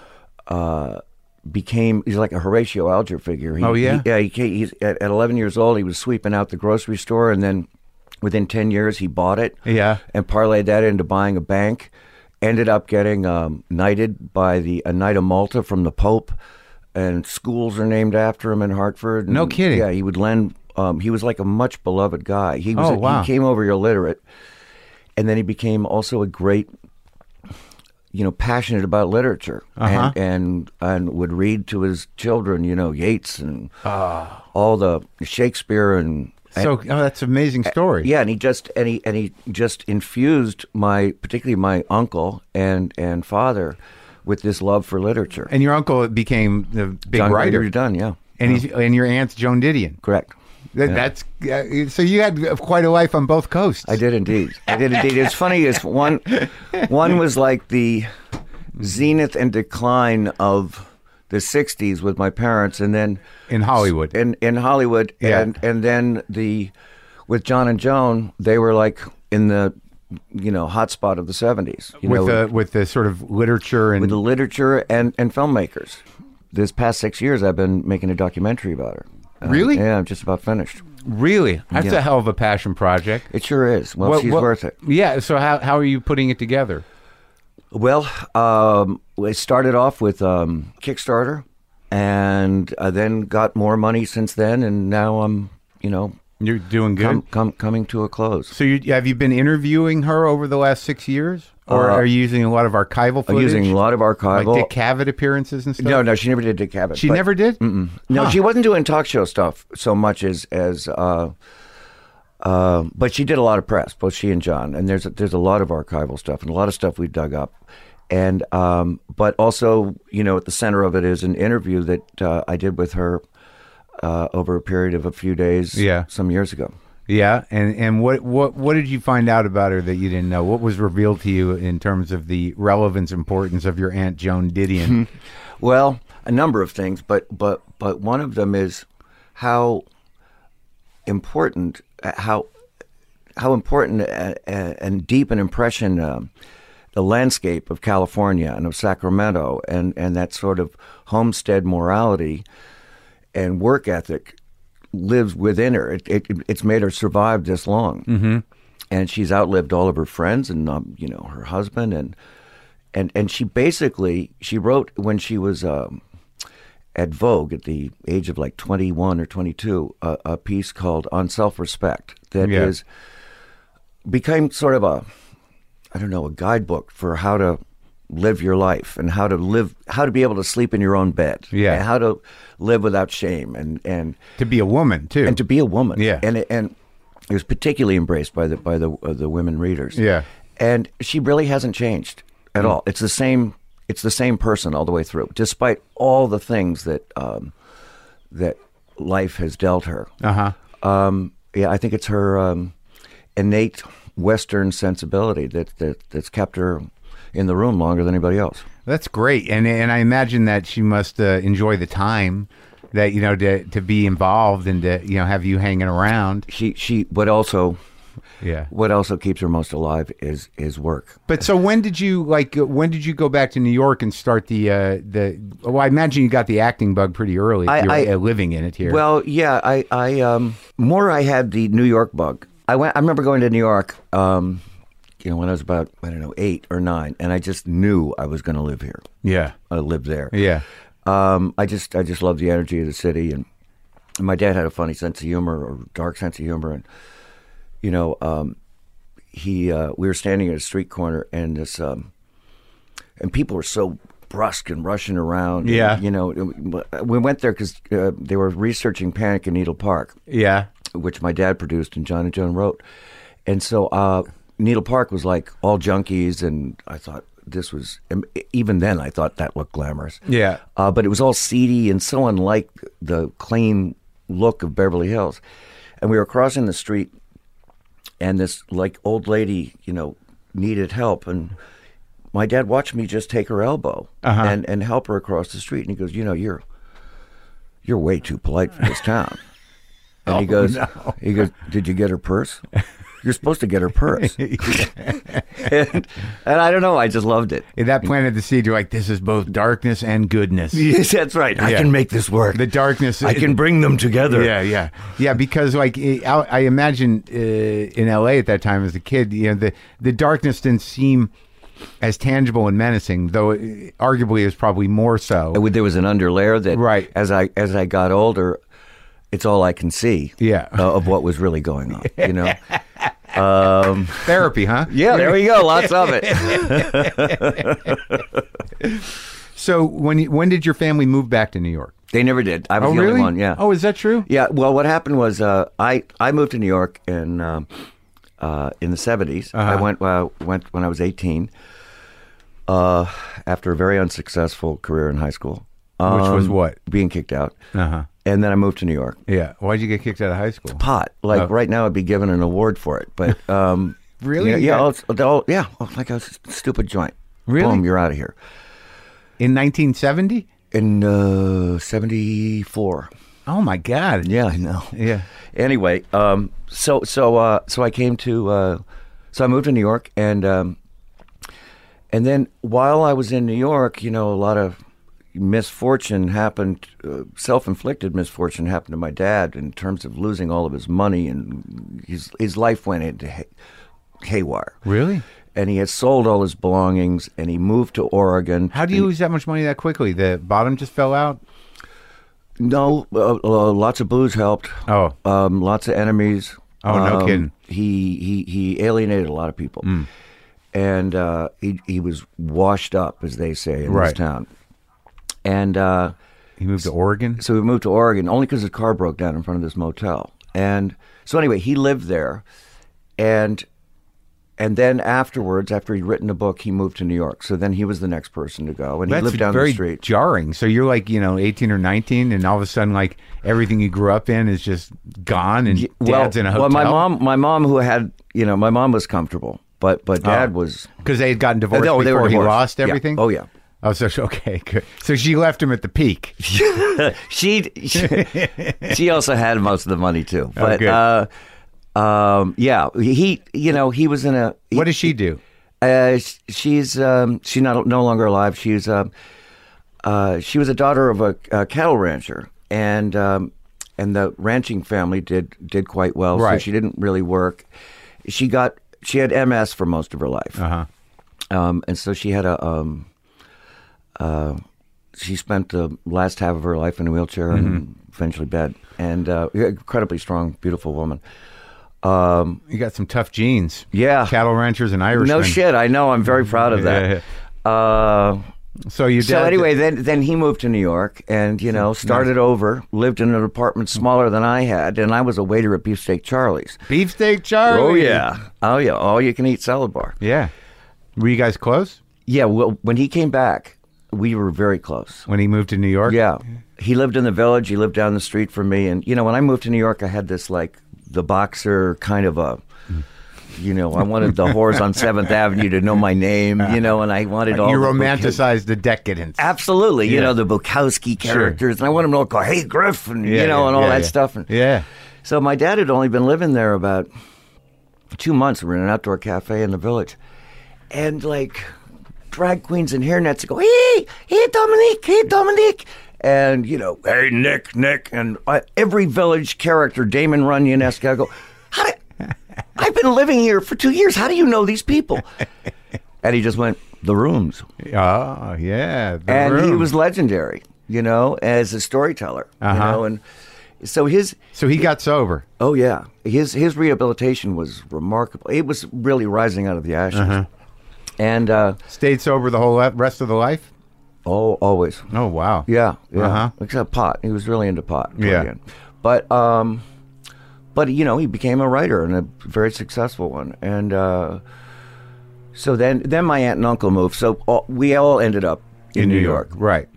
he's like a Horatio Alger figure. Oh, yeah? He's at 11 years old, he was sweeping out the grocery store, and then within 10 years, he bought it. Yeah. And parlayed that into buying a bank. Ended up getting knighted by a Knight of Malta from the Pope, and schools are named after him in Hartford. No And, kidding. Yeah, he would lend. He was like a much beloved guy. He was. Oh, wow. He came over illiterate, and then he became also a great, passionate about literature, Uh-huh. and would read to his children, Yeats and all the Shakespeare and. So that's an amazing story. Yeah, and he just infused particularly my uncle and father with this love for literature. And your uncle became the big John writer. Gregory Dunn, yeah. And your aunt's Joan Didion. Correct. That's so you had quite a life on both coasts. I did indeed. It's funny is one was like the zenith and decline of the 60s with my parents, and then in Hollywood. In Hollywood, Yeah. and then with John and Joan, they were like in the hot spot of the 70s. With the sort of literature and with the literature and filmmakers. This past 6 years, I've been making a documentary about her. Really? Yeah, I'm just about finished. really, that's Yeah. a hell of a passion project. It sure is. Well, she's worth it. Yeah. So how are you putting it together? Well, I started off with Kickstarter, and I then got more money since then, and now I'm, You're doing good. coming to a close. So have you been interviewing her over the last 6 years, or are you using a lot of archival I'm footage? using a lot of archival. like Dick Cavett appearances and stuff. No, she never did Dick Cavett. she but- never did. No, she wasn't doing talk show stuff so much as but she did a lot of press, both she and John. And there's a lot of archival stuff and a lot of stuff we dug up. And but also, at the center of it is an interview that I did with her over a period of a few days, Yeah. some years ago. Yeah, and what did you find out about her that you didn't know? What was revealed to you in terms of the relevance, importance of your Aunt Joan Didion? Well, a number of things, but one of them is how important and deep an impression the landscape of California and of Sacramento and that sort of homestead morality and work ethic lives within her. It's made her survive this long, and she's outlived all of her friends and her husband and she wrote when she was at Vogue at the age of like 21 or 22 a piece called On Self-Respect that became sort of a guidebook for how to live your life and how to be able to sleep in your own bed, and how to live without shame and To be a woman too, and to be a woman, Yeah. and it was particularly embraced by the women readers, Yeah. and she really hasn't changed at all. It's the same person all the way through, despite all the things that that life has dealt her. I think it's her innate Western sensibility that's kept her in the room longer than anybody else. That's great, and I imagine that she must enjoy the time that to be involved and to have you hanging around. What also keeps her most alive is work. But so when did you go back to New York and start the? Well, I imagine you got the acting bug pretty early. If you're living in it here. Well, yeah, I had the New York bug. I remember going to New York, when I was about 8 or 9, and I just knew I was going to live here. Yeah, I lived there. Yeah. I just loved the energy of the city, and my dad had a funny sense of humor or dark sense of humor, and we were standing at a street corner, and this and people were so brusque and rushing around. Yeah. And, we went there because they were researching Panic in Needle Park. Yeah. Which my dad produced and John and Joan wrote. And so Needle Park was like all junkies, and I thought this was, even then I thought that looked glamorous. Yeah. But it was all seedy and so unlike the clean look of Beverly Hills. And we were crossing the street, and this like old lady, needed help, and my dad watched me just take her elbow and help her across the street, and he goes, "You're way too polite for this town." And he goes, did you get her purse? You're supposed to get her purse. and I don't know, I just loved it. And that planted the seed. You're like, this is both darkness and goodness. Yes, that's right. I can make this work. The darkness. I can bring them together. Yeah, because like I imagine in LA at that time as a kid, the darkness didn't seem as tangible and menacing, though arguably it was probably more so. There was an underlayer that, right. as I got older, it's all I can see. Of what was really going on. Therapy, huh? Yeah, there we go. Lots of it. So when did your family move back to New York? They never did. I was the only one. Yeah. Oh, is that true? Yeah. Well, what happened was I moved to New York in the 70s. I went when I was 18. After a very unsuccessful career in high school. Which was what? Being kicked out. And then I moved to New York. Yeah. Why'd you get kicked out of high school? Pot. Right now I'd be given an award for it. But really? Like a stupid joint. Really? Boom, you're out of here. In 1970? In 74. Oh my God. Yeah, I know. Yeah. Anyway, so I came to so I moved to New York, and then while I was in New York, a lot of misfortune happened, self-inflicted misfortune happened to my dad in terms of losing all of his money, and his life went into haywire. Really? And he had sold all his belongings, and he moved to Oregon. How do you lose that much money that quickly? The bottom just fell out? No, lots of booze helped. Oh. Lots of enemies. Oh, no kidding. He alienated a lot of people. And he was washed up, as they say, in this town. And he moved to Oregon? So we moved to Oregon only because his car broke down in front of this motel. And so anyway, he lived there. And then afterwards, after he'd written a book, he moved to New York. So then he was the next person to go. And he lived down the street. That's very jarring. So you're like, 18 or 19, and all of a sudden, like, everything you grew up in is just gone, and Dad's in a hotel? Well, my mom who had, my mom was comfortable. But Dad was... Because they had gotten divorced before he lost everything? Yeah. Oh, yeah. Oh, so okay, good. So she left him at the peak. She also had most of the money, too. But, he was in a... What does she do? She's no longer alive. She was a daughter of a cattle rancher, and the ranching family did quite well. Right. So she didn't really work. She had MS for most of her life, and so she had she spent the last half of her life in a wheelchair and eventually bed. And incredibly strong, beautiful woman. You got some tough genes. Yeah. Cattle ranchers and Irishmen. No shit, I know. I'm very proud of that. So your dad... So anyway, then he moved to New York and, started over, lived in an apartment smaller than I had, and I was a waiter at Beefsteak Charlie's. Beefsteak Charlie? Oh, yeah. All you can eat salad bar. Yeah. Were you guys close? Yeah, well, when he came back, we were very close. When he moved to New York? Yeah. He lived in the Village. He lived down the street from me. And, when I moved to New York, I had this, like, the boxer kind of a... I wanted the whores on 7th Avenue to know my name, and I wanted all... You romanticized the decadence. Absolutely. The Bukowski characters. And I wanted them to go, hey, Griff, and, and all that stuff. And so my dad had only been living there about 2 months. We were in an outdoor cafe in the Village. And, like, drag queens and hairnets go, hey, Dominique. And, hey, Nick. And every Village character, Damon Runyon-esque, I go, I've been living here for 2 years. How do you know these people? And he just went, the rooms. Oh, yeah. He was legendary, as a storyteller. And so he got sober. Oh, yeah. His rehabilitation was remarkable. It was really rising out of the ashes. And stayed sober the whole rest of the life? Oh, always. Oh, wow. Yeah. Except pot. He was really into pot. Yeah. But he became a writer, and a very successful one. And so then my aunt and uncle moved. So we all ended up in New York. Right.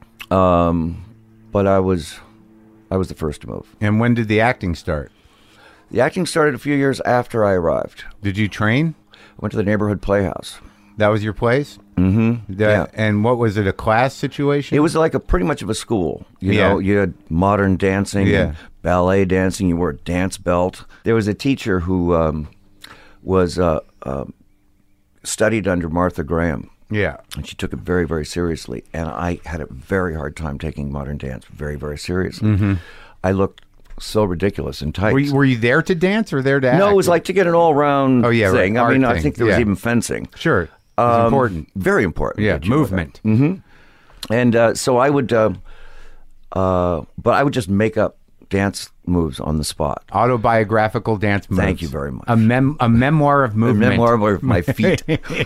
But I was the first to move. And when did the acting start? The acting started a few years after I arrived. Did you train? I went to the neighborhood playhouse. That was your place? Yeah. And what was it? A class situation? It was like pretty much of a school. You Yeah. know, you had modern dancing, Yeah. and ballet dancing. You wore a dance belt. There was a teacher who was studied under Martha Graham. Yeah. And she took it very, very seriously. And I had a very hard time taking modern dance very, very seriously. I looked so ridiculous in tights. Were you there to dance or there to act? No, it was like to get an all-round Oh, yeah, thing. right. I mean, Art I thing. think there was Yeah. even fencing. Sure. It was important. Very important. Yeah, that you know movement. that. And so I would, but I would just make up dance moves on the spot. Autobiographical dance moves. Thank you very much. A memoir of A movement. memoir of my feet.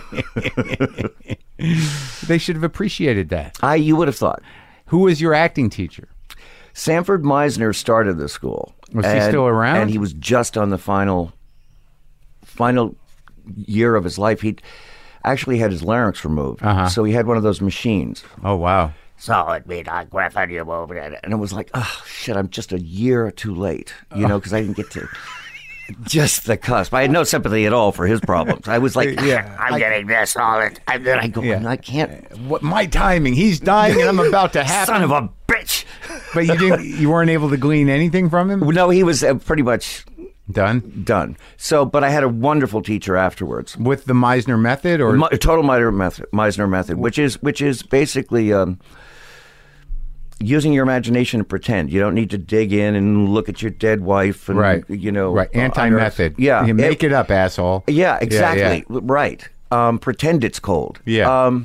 They should have appreciated that. You would have thought. Who was your acting teacher? Sanford Meisner started the school. Was he still around? And he was just on the final year of his life. He actually had his larynx removed. So he had one of those machines. Oh, wow. So it'd be like, Griffin, you move it. And it was like, oh, shit, I'm just a year too late, you know, because I didn't get to just the cusp. I had no sympathy at all for his problems. I was like, I'm getting this all it. And then I go, I can't. What my timing? He's dying, and I'm about to happen. Son of a bitch. But you weren't able to glean anything from him. No, he was pretty much Done So, but I had a wonderful teacher afterwards. with the Meisner method, or Total Meisner method, which is basically using your imagination to pretend. You don't need to dig in and look at your dead wife and right? you know, right. Anti-method. Yeah, you make it up, asshole. Yeah, exactly. Yeah. Right. Pretend it's cold. Yeah.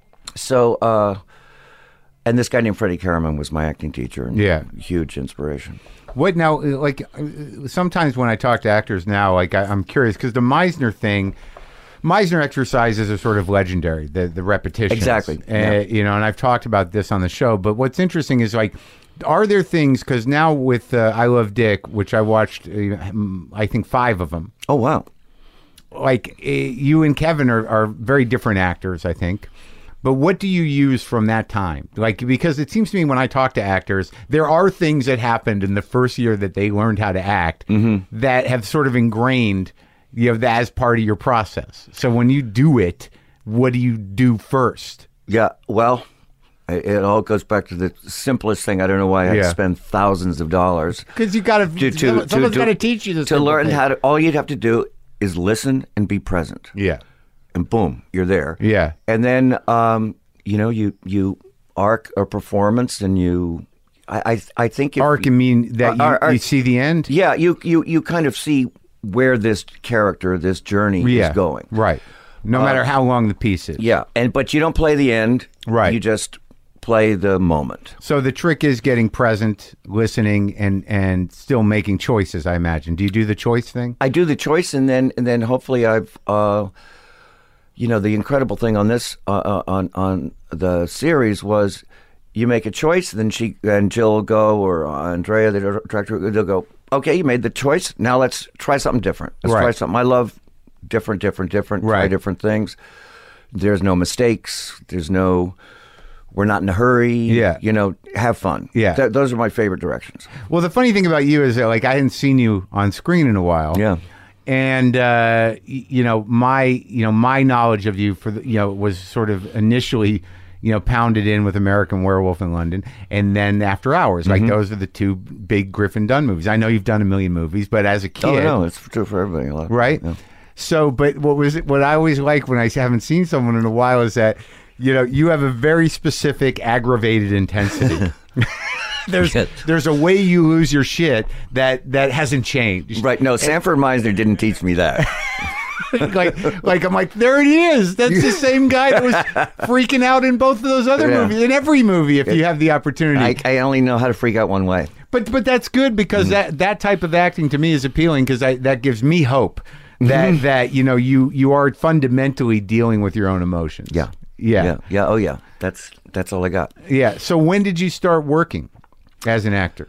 And this guy named Freddie Karaman was my acting teacher. And Yeah. huge inspiration. What now? Like sometimes when I talk to actors now, like I'm curious because the Meisner thing. Meisner exercises are sort of legendary, the repetitions. Exactly. You know, and I've talked about this on the show, but what's interesting is like, are there things, because now with I Love Dick, which I watched, I think 5 of them. Oh, wow. Like you and Kevin are very different actors, I think. But what do you use from that time? Like, because it seems to me when I talk to actors, there are things that happened in the first year that they learned how to act that have sort of ingrained, you know, that as part of your process. So when you do it, what do you do first? Yeah, well, it all goes back to the simplest thing. I don't know why I had to spend thousands of dollars. Because you got to, someone's got to teach you this. To learn how to, all you'd have to do is listen and be present. Yeah. And boom, you're there. Yeah. And then, you know, you arc a performance and you, I think. Arc, you mean that you see the end? Yeah, you kind of see where this character, this journey is going. Right. No matter how long the piece is. Yeah, but you don't play the end. Right. You just play the moment. So the trick is getting present, listening, and still making choices, I imagine. Do you do the choice thing? I do the choice, and then hopefully I've, you know, the incredible thing on this on the series was you make a choice, then she and Jill will go, or Andrea, the director, they'll go, okay, you made the choice. Now let's try something different. Let's try something. I love different. Try different things. There's no mistakes. We're not in a hurry. Yeah. You know, have fun. Yeah. Those are my favorite directions. Well, the funny thing about you is that, like, I hadn't seen you on screen in a while. Yeah. And you know, my knowledge of you was sort of initially, you know, pounded in with American Werewolf in London, and then After Hours. Like those are the 2 big Griffin Dunne movies. I know you've done a million movies, but as a kid, Oh no, it's true for everybody. A lot. right? Yeah. So, but what I always like when I haven't seen someone in a while is that, you know, you have a very specific aggravated intensity. There's a way you lose your shit that hasn't changed. Right. No, Sanford Meisner didn't teach me that. like I'm like, there it is. That's the same guy that was freaking out in both of those other movies, in every movie, if you have the opportunity. I only know how to freak out one way. But that's good, because that type of acting to me is appealing, because that gives me hope that you know you are fundamentally dealing with your own emotions. Yeah. Oh yeah. That's all I got. Yeah. So when did you start working as an actor?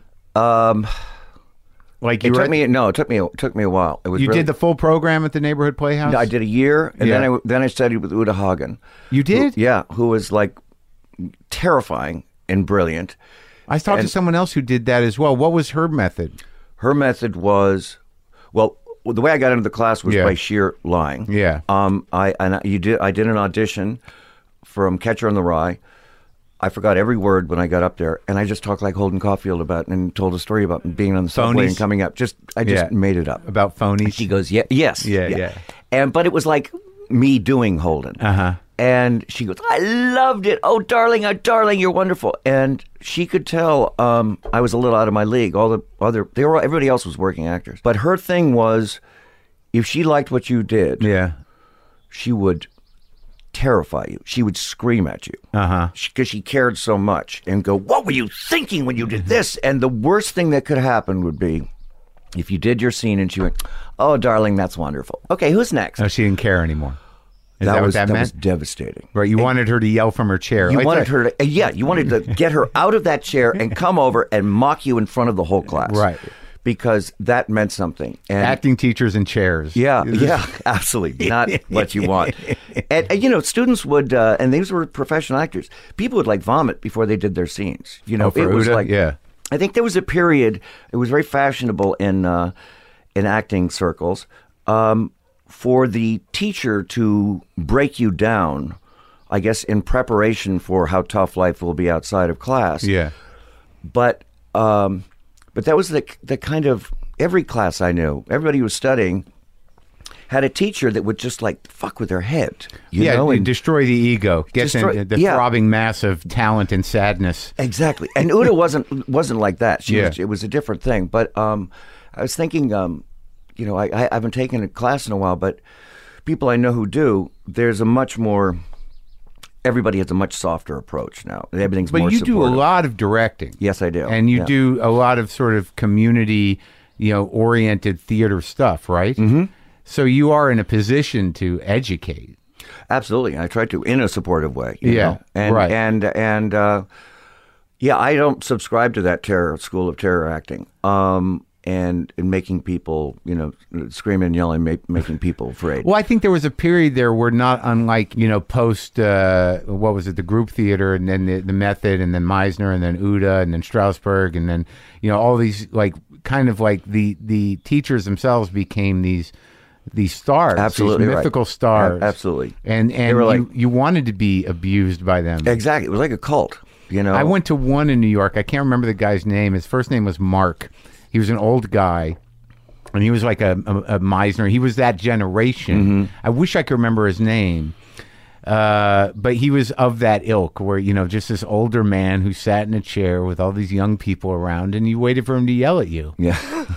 Like It took me a while. It was did the full program at the Neighborhood Playhouse? No, I did a year, and then I studied with Uta Hagen. You did? Who was like terrifying and brilliant. I talked to someone else who did that as well. What was her method? Her method was, well, the way I got into the class was by sheer lying. Yeah. I did an audition from Catcher in the Rye. I forgot every word when I got up there, and I just talked like Holden Caulfield about and told a story about being on the subway and coming up. I just made it up. About phonies? And she goes, yes. Yeah. But it was like me doing Holden. Uh-huh. And she goes, I loved it. Oh, darling, you're wonderful. And she could tell I was a little out of my league. Everybody else was working actors. But her thing was, if she liked what you did, she would terrify you. She would scream at you because she cared so much and go, what were you thinking when you did this? And the worst thing that could happen would be if you did your scene and she went, oh, darling, that's wonderful. Okay, who's next? No, she didn't care anymore. Is that what that meant? Was devastating. Right, you wanted her to yell from her chair. You wanted to get her out of that chair and come over and mock you in front of the whole class. Right. Because that meant something. And acting teachers in chairs. Yeah, absolutely. Not what you want. And students would, and these were professional actors, people would like vomit before they did their scenes. For it was Uda? like, yeah. I think there was a period, it was very fashionable in acting circles, for the teacher to break you down, I guess, in preparation for how tough life will be outside of class. Yeah. But that was the kind of, every class I knew, everybody who was studying had a teacher that would just like fuck with their head. And destroy the ego, get the throbbing mass of talent and sadness. Exactly. And Uda wasn't like that. It was a different thing. But I was thinking, I haven't taken a class in a while, but people I know who do, there's a much more, everybody has a much softer approach now. Everything's more supportive. But you do a lot of directing. Yes, I do. And you do a lot of sort of community, oriented theater stuff, right? Mm-hmm. So you are in a position to educate. Absolutely. I try to, in a supportive way. Yeah, right. And I don't subscribe to that school of terror acting. And making people, screaming and yelling, making people afraid. Well, I think there was a period there where not unlike, post, what was it, the group theater, and then the Method, and then Meisner, and then Uda, and then Strasberg, and then, all these, like, kind of like the teachers themselves became these stars. Absolutely, these mythical stars. Absolutely. And you wanted to be abused by them. Exactly. It was like a cult, I went to one in New York. I can't remember the guy's name. His first name was Mark. He was an old guy, and he was like a Meisner. He was that generation. Mm-hmm. I wish I could remember his name, but he was of that ilk where, just this older man who sat in a chair with all these young people around, and you waited for him to yell at you. Yeah.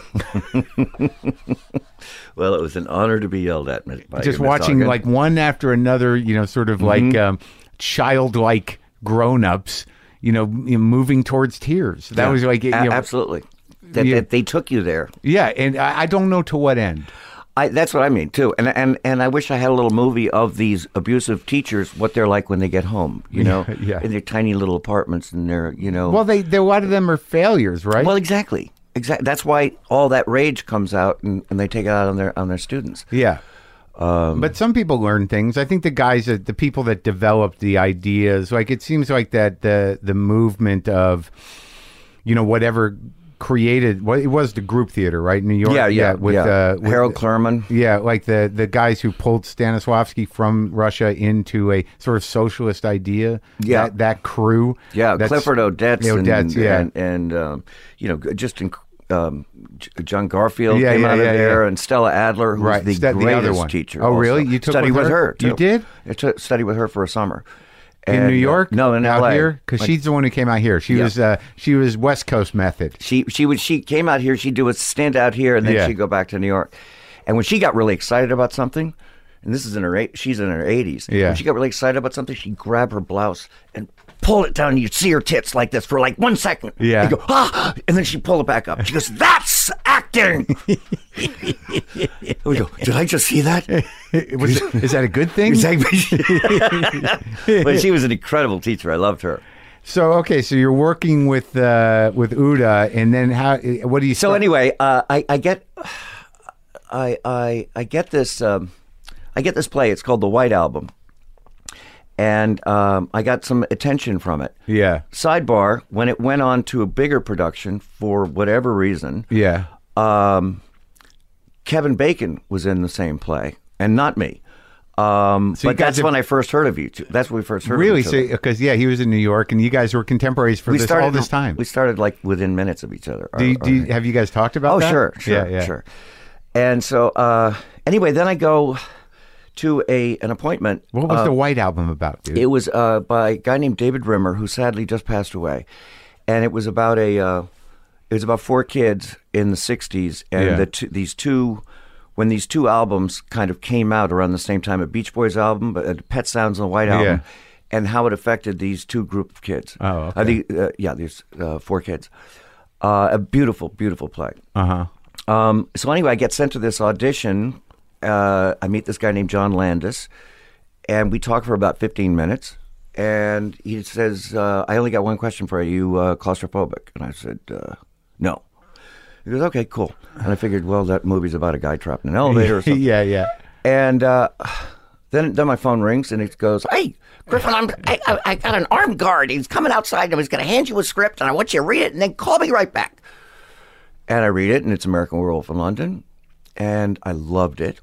Well, it was an honor to be yelled at. Just watching like one after another, sort of like childlike grown-ups, moving towards tears. That was like... absolutely. That they took you there. Yeah, and I don't know to what end. That's what I mean, too. And I wish I had a little movie of these abusive teachers, what they're like when they get home, Yeah. In their tiny little apartments and their, Well, a lot of them are failures, right? Well, exactly. That's why all that rage comes out and they take it out on their students. Yeah. But some people learn things. I think the people that developed the ideas, like it seems like that the movement of, whatever created, it was the group theater, right, in New York? With Harold Clurman. Yeah, like the guys who pulled Stanislavski from Russia into a sort of socialist idea. Yeah. That crew. Yeah, Clifford Odets. John Garfield came out of there, and Stella Adler, who was the greatest teacher. Oh, really? You studied with her, too. You did? I studied with her for a summer. In New York? No, in out LA. Here? Because she's the one who came out here. She was West Coast Method. She came out here, she'd do a stand out here, and then she'd go back to New York. And when she got really excited about something, and this is she's in her 80s. Yeah. When she got really excited about something, she'd grab her blouse and pull it down, and you'd see her tits like this for like 1 second. Yeah. And go, and then she'd pull it back up. She goes, that's acting! We go, did I just see that? Is that a good thing? But she was an incredible teacher. I loved her. So you're working with Uda, and then what do you? So anyway, I get this play. It's called The White Album, and I got some attention from it. Yeah. Sidebar: when it went on to a bigger production, for whatever reason, Kevin Bacon was in the same play, and not me. But that's when I first heard of you two. That's when we first heard really? of each other. Because he was in New York, and you guys were contemporaries for all this time. We started like within minutes of each other. Have you guys talked about that? Oh, sure. And so anyway, then I go to an appointment. What was the White Album about, dude? It was by a guy named David Rimmer, who sadly just passed away, and it was about four kids in the '60s, and when these two albums kind of came out around the same time, a Beach Boys album, Pet Sounds and the White Album, and how it affected these two group of kids. Oh, okay. These four kids. A beautiful, beautiful play. So anyway, I get sent to this audition. I meet this guy named John Landis, and we talk for about 15 minutes. And he says, I only got one question for you. You claustrophobic? And I said, no. He goes, okay, cool. And I figured, well, that movie's about a guy trapped in an elevator or something. Yeah. And then my phone rings, and it goes, hey, Griffin, I got an armed guard. He's coming outside, and he's going to hand you a script, and I want you to read it, and then call me right back. And I read it, and it's American Werewolf in London, and I loved it.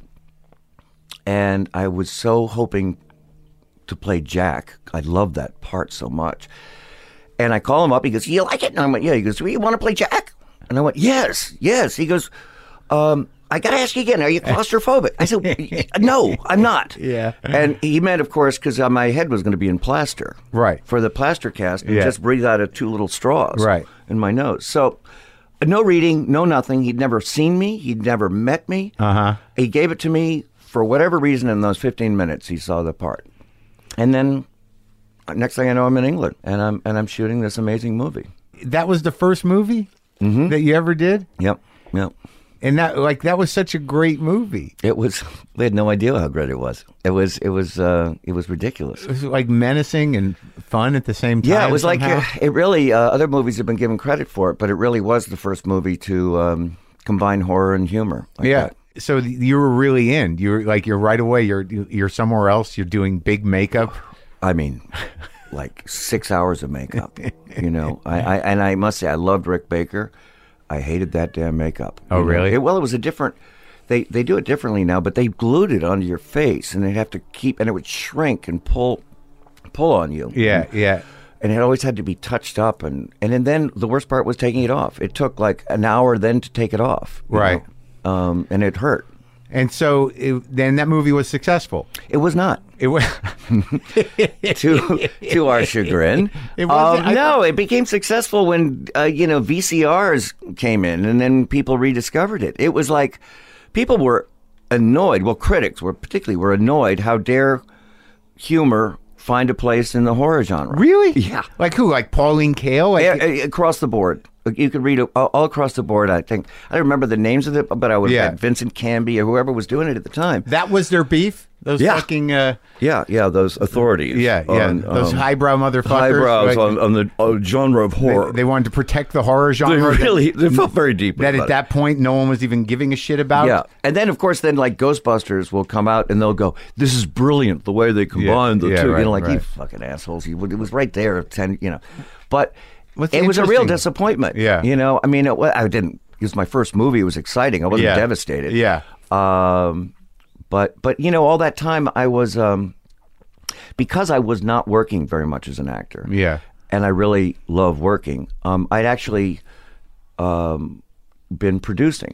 And I was so hoping to play Jack. I loved that part so much. And I call him up. He goes, you like it? And I went, yeah. He goes, do you want to play Jack? And I went, yes. He goes, I got to ask you again, are you claustrophobic? I said, no, I'm not. Yeah. And he meant, of course, because my head was going to be in plaster. Right. For the plaster cast, and just breathe out of two little straws in my nose. So no reading, no nothing. He'd never seen me. He'd never met me. He gave it to me for whatever reason in those 15 minutes he saw the part. And then next thing I know, I'm in England, and I'm shooting this amazing movie. That was the first movie that you ever did? Yep. And that was such a great movie. It was. We had no idea how great it was. It was ridiculous. It was like menacing and fun at the same time. Yeah, it was somehow. like it really. Other movies have been given credit for it, but it really was the first movie to combine horror and humor. Like that. So you were really in. You're right away. You're somewhere else. You're doing big makeup. I mean, like 6 hours of makeup. I must say I loved Rick Baker. I hated that damn makeup. Oh, really? It was a different. They do it differently now, but they glued it onto your face, and they'd have to keep, and it would shrink and pull on you. Yeah. And it always had to be touched up, and then the worst part was taking it off. It took like an hour then to take it off. Right. And it hurt. And so then that movie was successful. It was not. It was to our chagrin. It wasn't. No, it became successful when VCRs came in, and then people rediscovered it. It was like people were annoyed. Well, critics were annoyed. How dare humor find a place in the horror genre? Really? Yeah. Like who? Like Pauline Kael? Across the board. You could read it all across the board, I think. I don't remember the names of it, but I would have had Vincent Canby or whoever was doing it at the time. That was their beef? Those fucking... those authorities. Those highbrow motherfuckers. Highbrows on the genre of horror. They wanted to protect the horror genre. They felt very deep that at that point, no one was even giving a shit about. Yeah. And then, of course, like Ghostbusters will come out and they'll go, this is brilliant, the way they combined the two. Right, you fucking assholes. It was right there. But... What's it was a real disappointment. Yeah. I mean, I didn't. It was my first movie. It was exciting. I wasn't devastated. Yeah. But all that time I was because I was not working very much as an actor. Yeah. And I really love working. I'd actually been producing.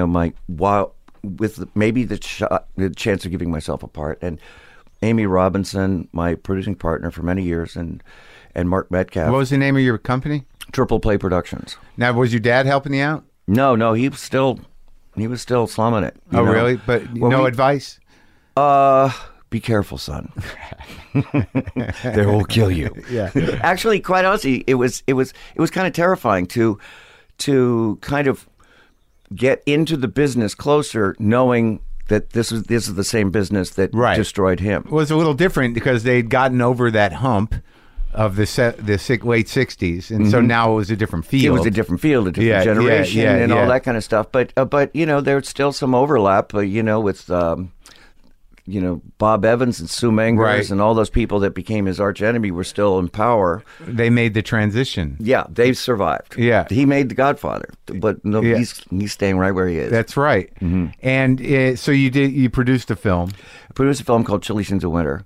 With maybe the chance of giving myself a part. And Amy Robinson, my producing partner for many years, and Mark Metcalf. What was the name of your company? Triple Play Productions. Now, was your dad helping you out? No, he was still slumming it. Oh, really? But no advice? Be careful, son. They will kill you. Yeah. Actually, quite honestly, it was kind of terrifying to kind of get into the business closer, knowing that this is the same business that destroyed him. It was a little different because they'd gotten over that hump of the late 60s, and so now it was a different field. It was a different field, a different generation, and all that kind of stuff. But there's still some overlap, with Bob Evans and Sue Mengers Right. and all those people that became his arch enemy were still in power. They made the transition. Yeah, they survived. Yeah. He made The Godfather, but no, Yeah. he's staying right where he is. That's right. And so you produced a film. I produced a film called Chilly Scenes of Winter.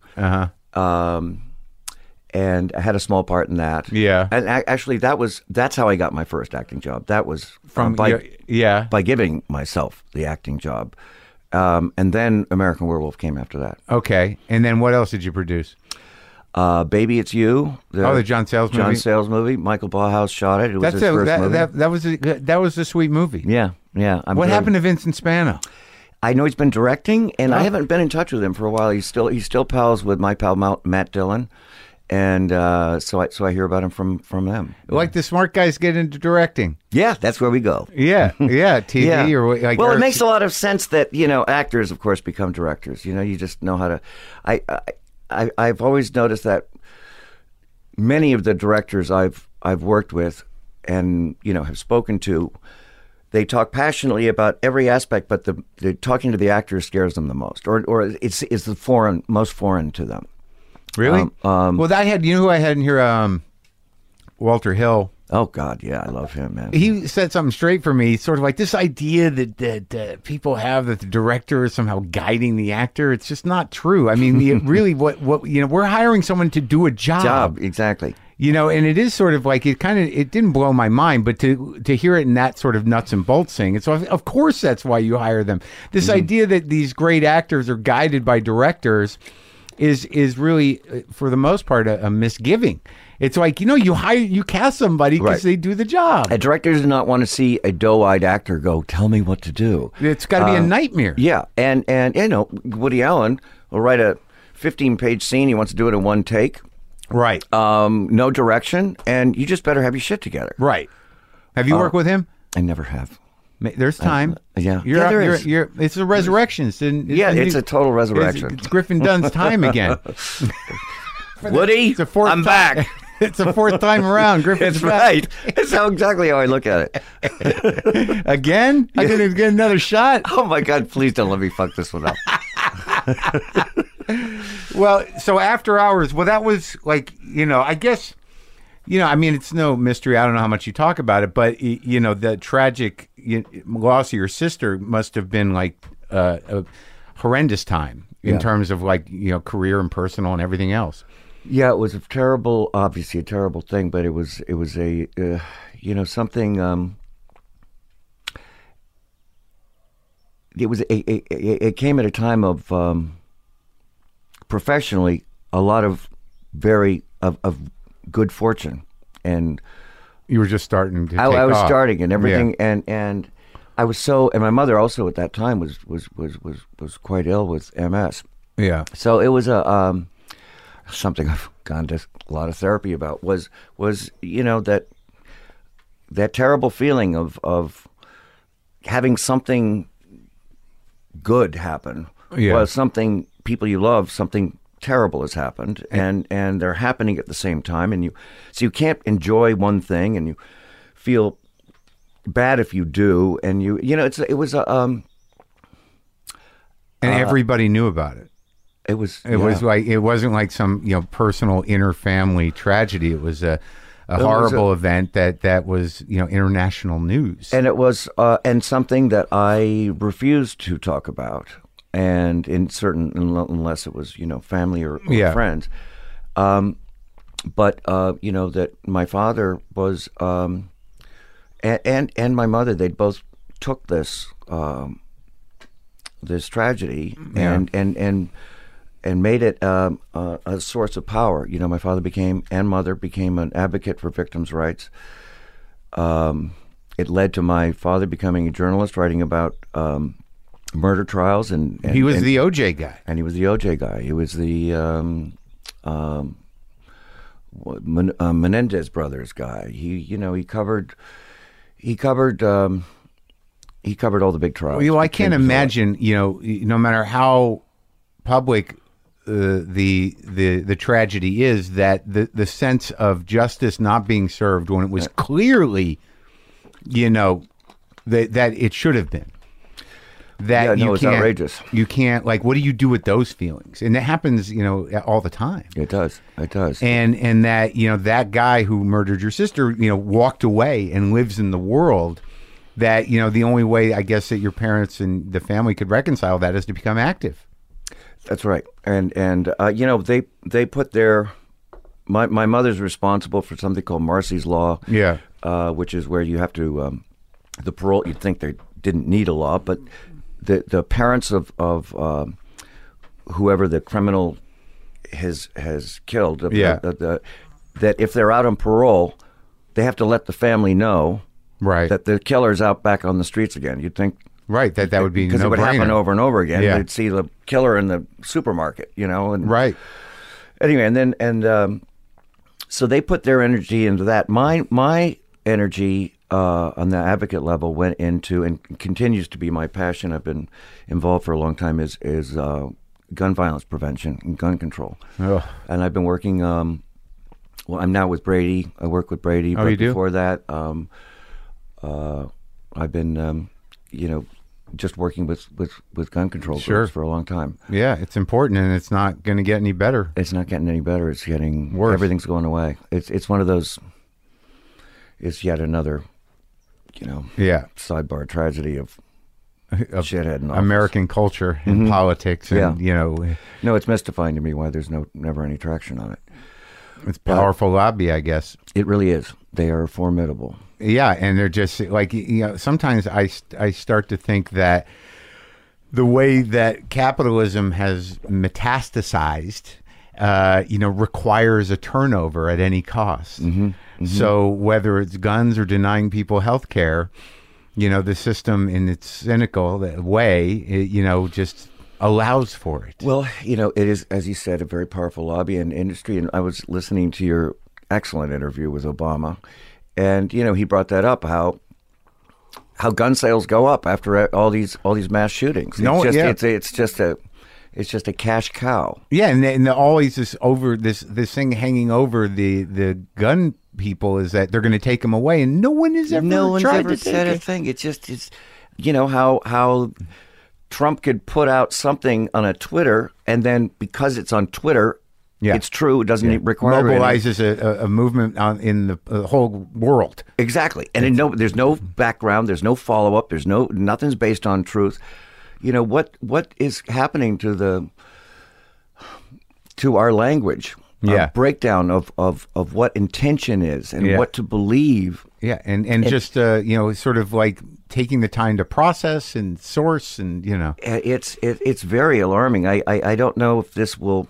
And I had a small part in that. Yeah. And actually, that's how I got my first acting job. That was From by giving myself the acting job. And then American Werewolf came after that. Okay. And then what else did you produce? Baby, It's You. The John Sayles movie. John Sayles movie. Michael Bauhaus shot it. It was his first movie. That was a sweet movie. Yeah. What happened to Vincent Spano? I know he's been directing, and I haven't been in touch with him for a while. He's still pals with my pal Matt Dillon. And so I hear about him from them. Like the smart guys get into directing. Yeah, that's where we go. Yeah, TV Yeah. or like. Well, it makes a lot of sense that actors, of course, become directors. You just know how to. I've always noticed that many of the directors I've worked with and have spoken to, they talk passionately about every aspect, but the talking to the actors scares them the most, or it's the most foreign to them. Really? Well, I had who I had in here, Walter Hill. Oh God, yeah, I love him, man. He said something straight for me, sort of like this idea that people have that the director is somehow guiding the actor. It's just not true. I mean, really, what we're hiring someone to do a job. Exactly. And it is sort of like it didn't blow my mind, but to hear it in that sort of nuts and bolts thing. And so, of course, that's why you hire them. This idea that these great actors are guided by directors is really, for the most part, a misgiving. It's like, you cast somebody because they do the job. A director does not want to see a doe-eyed actor go, tell me what to do. It's got to be a nightmare. Yeah. And Woody Allen will write a 15-page scene. He wants to do it in one take. Right. No direction. And you just better have your shit together. Right. Have you worked with him? I never have. There's time. Yeah. There is. It's a resurrection. It's a total resurrection. It's Griffin Dunn's time again. Woody, I'm back. It's the fourth time around. Griffin's That's right. That's exactly how I look at it. Again? I'm going to get another shot? Oh, my God. Please don't let me fuck this one up. Well, so After Hours, that was like, I guess, I mean, it's no mystery. I don't know how much you talk about it, but, the tragic loss of your sister must have been like a horrendous time in terms of like, career and personal and everything else. Yeah, it was obviously a terrible thing, but it was a, something. It came at a time of professionally a lot of of good fortune, and you were just starting to. I was off. starting and everything, and I was and my mother also at that time was quite ill with MS. Yeah, so it was a. Something I've gone to a lot of therapy about was that terrible feeling of having something good happen. Yeah. Well, something people you love, something terrible has happened, and they're happening at the same time, and you can't enjoy one thing, and you feel bad if you do, and it was and everybody knew about it. It was like it wasn't like some personal inner family tragedy. It was a horrible event that was international news, and it was and something that I refused to talk about, and unless it was family or friends, but that my father was and my mother, they both took this this tragedy and made it a source of power. My father and mother became an advocate for victims' rights. It led to my father becoming a journalist, writing about murder trials, and he was the OJ guy. And he was the OJ guy. He was the Menendez brothers guy. He covered all the big trials. Well, I can't imagine. No matter how public the tragedy is, that the sense of justice not being served when it was clearly, that it should have been. that Yeah, no, you it's can't, outrageous. you can't, like, what do you do with those feelings? And it happens, all the time. It does. It does. And that, that guy who murdered your sister, walked away and lives in the world that, the only way, I guess, that your parents and the family could reconcile that is to become active. That's right. And they put their my mother's responsible for something called Marcy's Law. Yeah. Which is where you have to the parole. You'd think they didn't need a law, but the parents of whoever the criminal has killed. That if they're out on parole, they have to let the family know. Right. That the killer's out back on the streets again. You'd think. Right, that would be because it would happen over and over again. Yeah. They'd see the killer in the supermarket, and right. Anyway, so they put their energy into that. My energy on the advocate level went into, and continues to be my passion. I've been involved for a long time. Is gun violence prevention and gun control. Oh. And I've been working. I'm now with Brady. I work with Brady. Oh, but you do? Before that, I've been just working with gun control groups for a long time. Yeah, it's important, and it's not going to get any better. It's not getting any better. It's getting worse. Everything's going away. It's one of those. It's yet another, sidebar tragedy of shithead in office. American culture and politics, and No, it's mystifying to me why there's never any traction on it. It's powerful lobby, I guess. It really is. They are formidable. Yeah, and they're just like, sometimes I start to think that the way that capitalism has metastasized, requires a turnover at any cost. Mm-hmm. Mm-hmm. So whether it's guns or denying people health care, the system in its cynical way, just allows for it. Well, it is, as you said, a very powerful lobby and industry. And I was listening to your excellent interview with Obama, and he brought that up, how gun sales go up after all these mass shootings. It's just a cash cow. Yeah, and always this thing hanging over the gun people is that they're going to take them away, and no one has ever said a thing. It's how Trump could put out something on a Twitter, and then because it's on Twitter, it's true. It doesn't require mobilizes a movement in the whole world. Exactly, and there's no background, there's no follow up, nothing's based on truth. What is happening to our language? Breakdown of what intention is and what to believe. Yeah, and just sort of like taking the time to process and source, and it's very alarming. I don't know if this will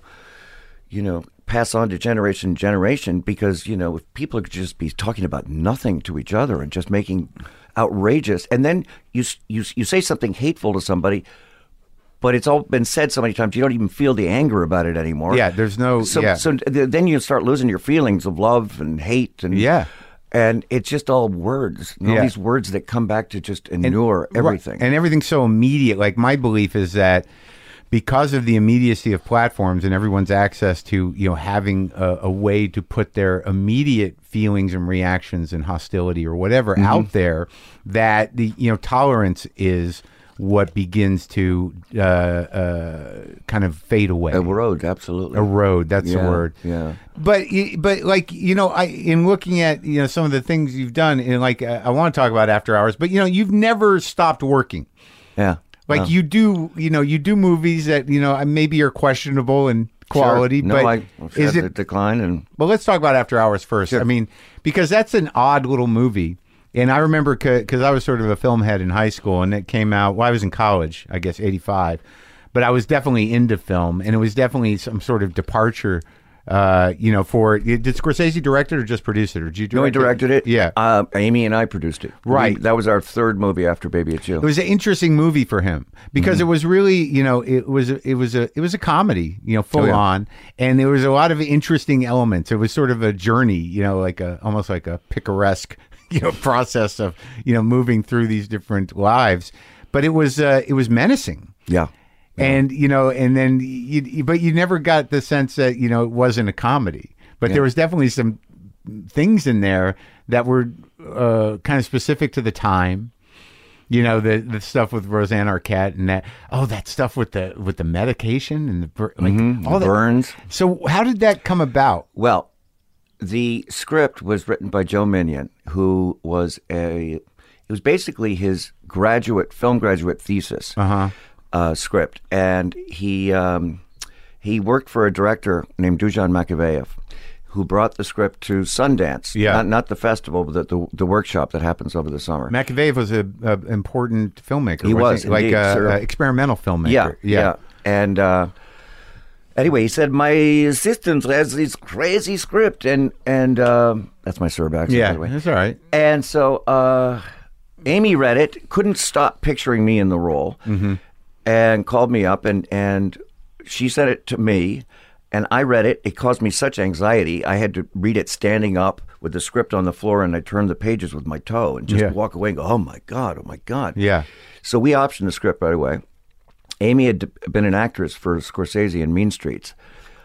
pass on to generation, because if people could just be talking about nothing to each other and just making outrageous, and then you say something hateful to somebody, but it's all been said so many times you don't even feel the anger about it anymore. Yeah, there's no. So then you start losing your feelings of love and hate, and it's just all words. All these words that come back to just inure everything. And everything's so immediate. Like, my belief is that because of the immediacy of platforms and everyone's access to having a way to put their immediate feelings and reactions and hostility or whatever out there, that the tolerance is what begins to kind of fade away. Erode, absolutely. Erode, that's the word. Yeah. But like, in looking at some of the things you've done, and like I want to talk about After Hours, but you've never stopped working. Yeah. Like you do movies that maybe are questionable in quality, sure. No, but is it decline? And well, let's talk about After Hours first. Sure. I mean, because that's an odd little movie, and I remember because I was sort of a film head in high school, and it came out. Well, I was in college, I guess '85, but I was definitely into film, and it was definitely some sort of departure. Did Scorsese direct it or just produce it, or did you direct it? No, he directed it. Yeah, Amy and I produced it. Right, that was our third movie after Baby It's You. It was an interesting movie for him because it was really, it was a comedy, full on, and there was a lot of interesting elements. It was sort of a journey, almost like a picaresque, process of moving through these different lives, but it was menacing. Yeah. And and then but you never got the sense that it wasn't a comedy. But there was definitely some things in there that were kind of specific to the time. You know, the stuff with Roseanne Arquette and that stuff with the medication and all that burns. So how did that come about? Well, the script was written by Joe Minion, who was it was basically his film graduate thesis script, and he worked for a director named Dusan Makavejev, who brought the script to Sundance. Yeah. Not the festival, but the workshop that happens over the summer. Makavejev was an important filmmaker. He was, like indeed, a experimental filmmaker. Yeah. And anyway, he said, my assistant has this crazy script, and that's my Serb accent, by the way. That's all right. And so Amy read it, couldn't stop picturing me in the role, and called me up, and she sent it to me. And I read it. It caused me such anxiety. I had to read it standing up with the script on the floor, and I turned the pages with my toe and just walk away and go, oh, my God. Yeah. So we optioned the script right away. Amy had been an actress for Scorsese in Mean Streets.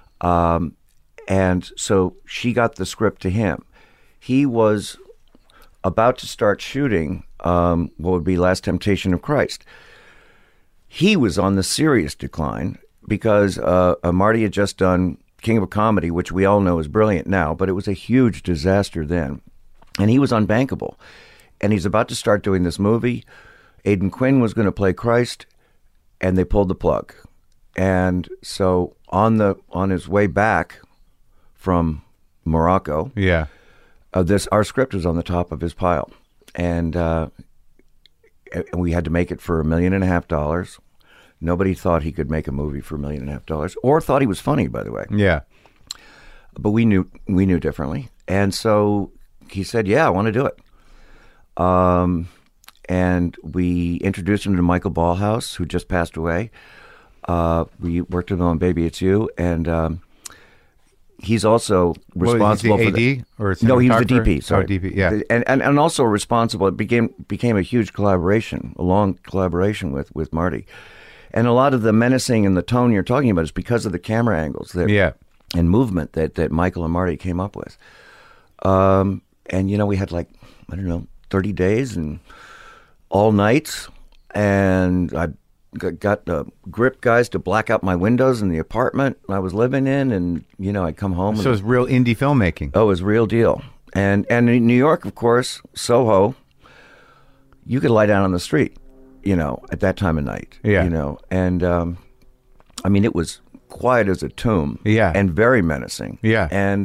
And so she got the script to him. He was about to start shooting what would be Last Temptation of Christ. He was on the serious decline, because Marty had just done King of a Comedy, which we all know is brilliant now, but it was a huge disaster then. And he was unbankable. And he's about to start doing this movie. Aidan Quinn was going to play Christ, and they pulled the plug. And so on his way back from Morocco, our script was on the top of his pile. And we had to make it for $1.5 million. Nobody thought he could make a movie for $1.5 million, or thought he was funny, by the way. Yeah. But we knew differently. And so he said, yeah, I want to do it. And we introduced him to Michael Ballhaus, who just passed away. We worked with him on Baby It's You, and he's also responsible for the AD or no, he was the DP. Sorry, DP. Yeah, and also responsible. It became a huge collaboration, a long collaboration with Marty. And a lot of the menacing and the tone you're talking about is because of the camera angles and movement that Michael and Marty came up with. And, we had 30 days and all nights. And I got the grip guys to black out my windows in the apartment I was living in. And, I'd come home. So it was real indie filmmaking. Oh, it was real deal. And in New York, of course, Soho, you could lie down on the street. At that time of night, and it was quiet as a tomb, and very menacing, and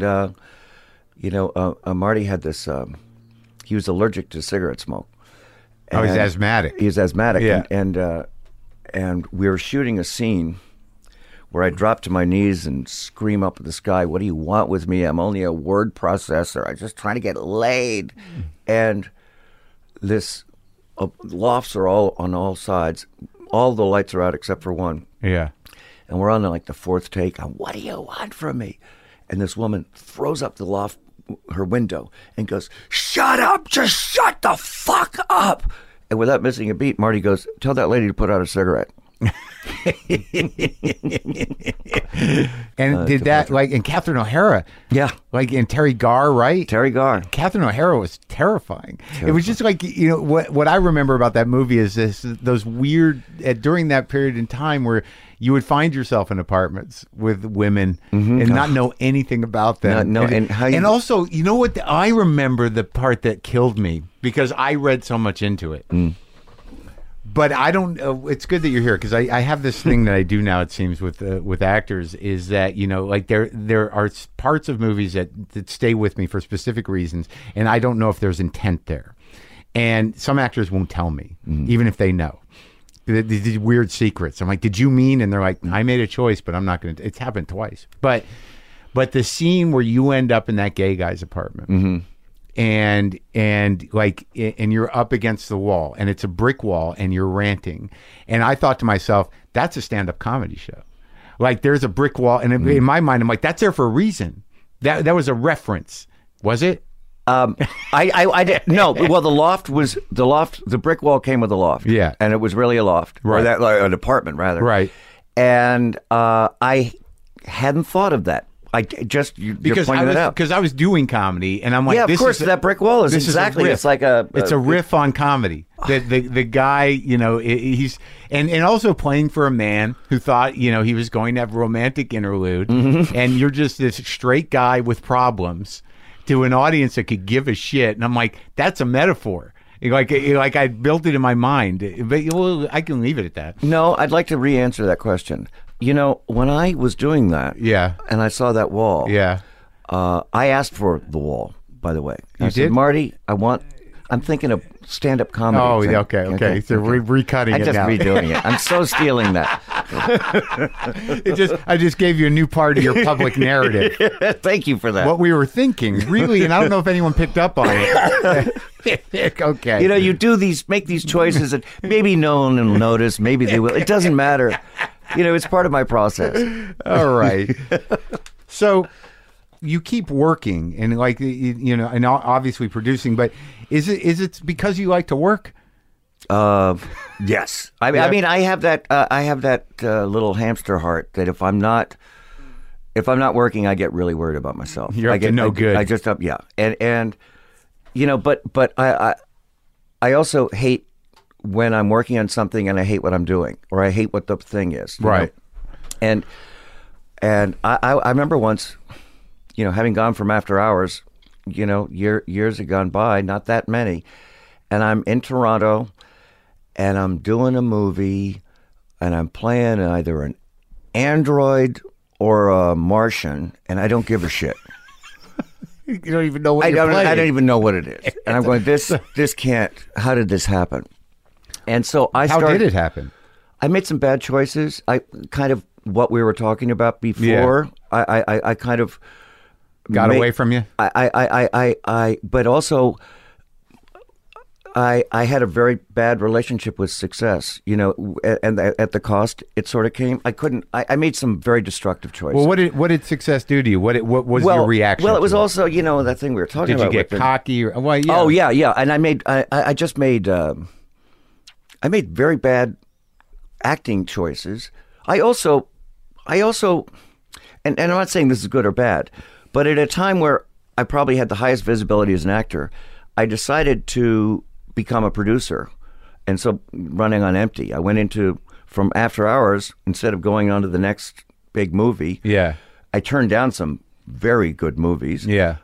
Marty had this. He was allergic to cigarette smoke. He's asthmatic. He's asthmatic, and we were shooting a scene where I drop to my knees and scream up at the sky, "What do you want with me? I'm only a word processor. I'm just trying to get laid," and this. Lofts are all on all sides. All the lights are out except for one. Yeah. And we're on the fourth take. What do you want from me? And this woman throws up the loft, her window, and goes, "Shut up! Just shut the fuck up!" And without missing a beat, Marty goes, "Tell that lady to put out a cigarette." And did that and Catherine O'Hara, and Terry Garr, right? Terry Garr. Catherine O'Hara was terrifying. It was just what I remember about that movie is those weird during that period in time where you would find yourself in apartments with women and not know anything about them. And also, what I remember the part that killed me because I read so much into it. But I don't. It's good that you're here because I have this thing that I do now. It seems with actors is that there are parts of movies that stay with me for specific reasons, and I don't know if there's intent there. And some actors won't tell me, even if they know. These weird secrets. I'm like, did you mean? And they're like, I made a choice, but I'm not going to. It's happened twice. But the scene where you end up in that gay guy's apartment. And you're up against the wall and it's a brick wall and you're ranting. And I thought to myself, that's a stand-up comedy show. There's a brick wall. And in my mind, I'm like, that's there for a reason. That was a reference. Was it? I didn't. No. Well, the brick wall came with a loft. Yeah. And it was really a loft. Right. Or an apartment rather. Right. And I hadn't thought of that. you're because pointing it out. Because I was doing comedy, and I'm like, Yeah, of this course, is that brick wall is this exactly. Is a riff. It's like it's a riff on comedy. The guy, he's and also playing for a man who thought, he was going to have a romantic interlude, and you're just this straight guy with problems to an audience that could give a shit, and I'm like, that's a metaphor. Like I built it in my mind, but I can leave it at that. No, I'd like to re-answer that question. When I was doing that, Yeah. and I saw that wall, Yeah. I asked for the wall. By the way, I did? said, Marty, I'm thinking of stand-up comedy. Oh, thing. okay. So recutting I it just now. redoing it. I'm so stealing that. I just gave you a new part of your public narrative. Thank you for that. What we were thinking, really, and I don't know if anyone picked up on it. Okay. You make these choices, and maybe no one will notice. Maybe they will. It doesn't matter. It's part of my process. All right. So you keep working and and obviously producing, but is it because you like to work? Yes. I mean, I have that little hamster heart that if I'm not working, I get really worried about myself. You're up to no good. I just yeah, and but I also hate when I'm working on something and I hate what I'm doing, or I hate what the thing is. Right. And I remember once, having gone from After Hours, years had gone by, not that many, and I'm in Toronto, and I'm doing a movie, and I'm playing either an android or a Martian, and I don't give a shit. You don't even know what I you're playing. don't even know what it is, and I'm going, this can't. How did this happen? And so How did it happen? I made some bad choices. I kind of what we were talking about before. Yeah. I kind of got away from you. But also, I had a very bad relationship with success. And at the cost it sort of came. I made some very destructive choices. Well, what did success do to you? What was your reaction? Well, it was also that thing we were talking about. Did you get cocky? Well, yeah. Oh yeah. And I just made. I made very bad acting choices. I also, and I'm not saying this is good or bad, but at a time where I probably had the highest visibility as an actor, I decided to become a producer. And so running on empty, I went from After Hours, instead of going on to the next big movie. Yeah. I turned down some very good movies. Yeah.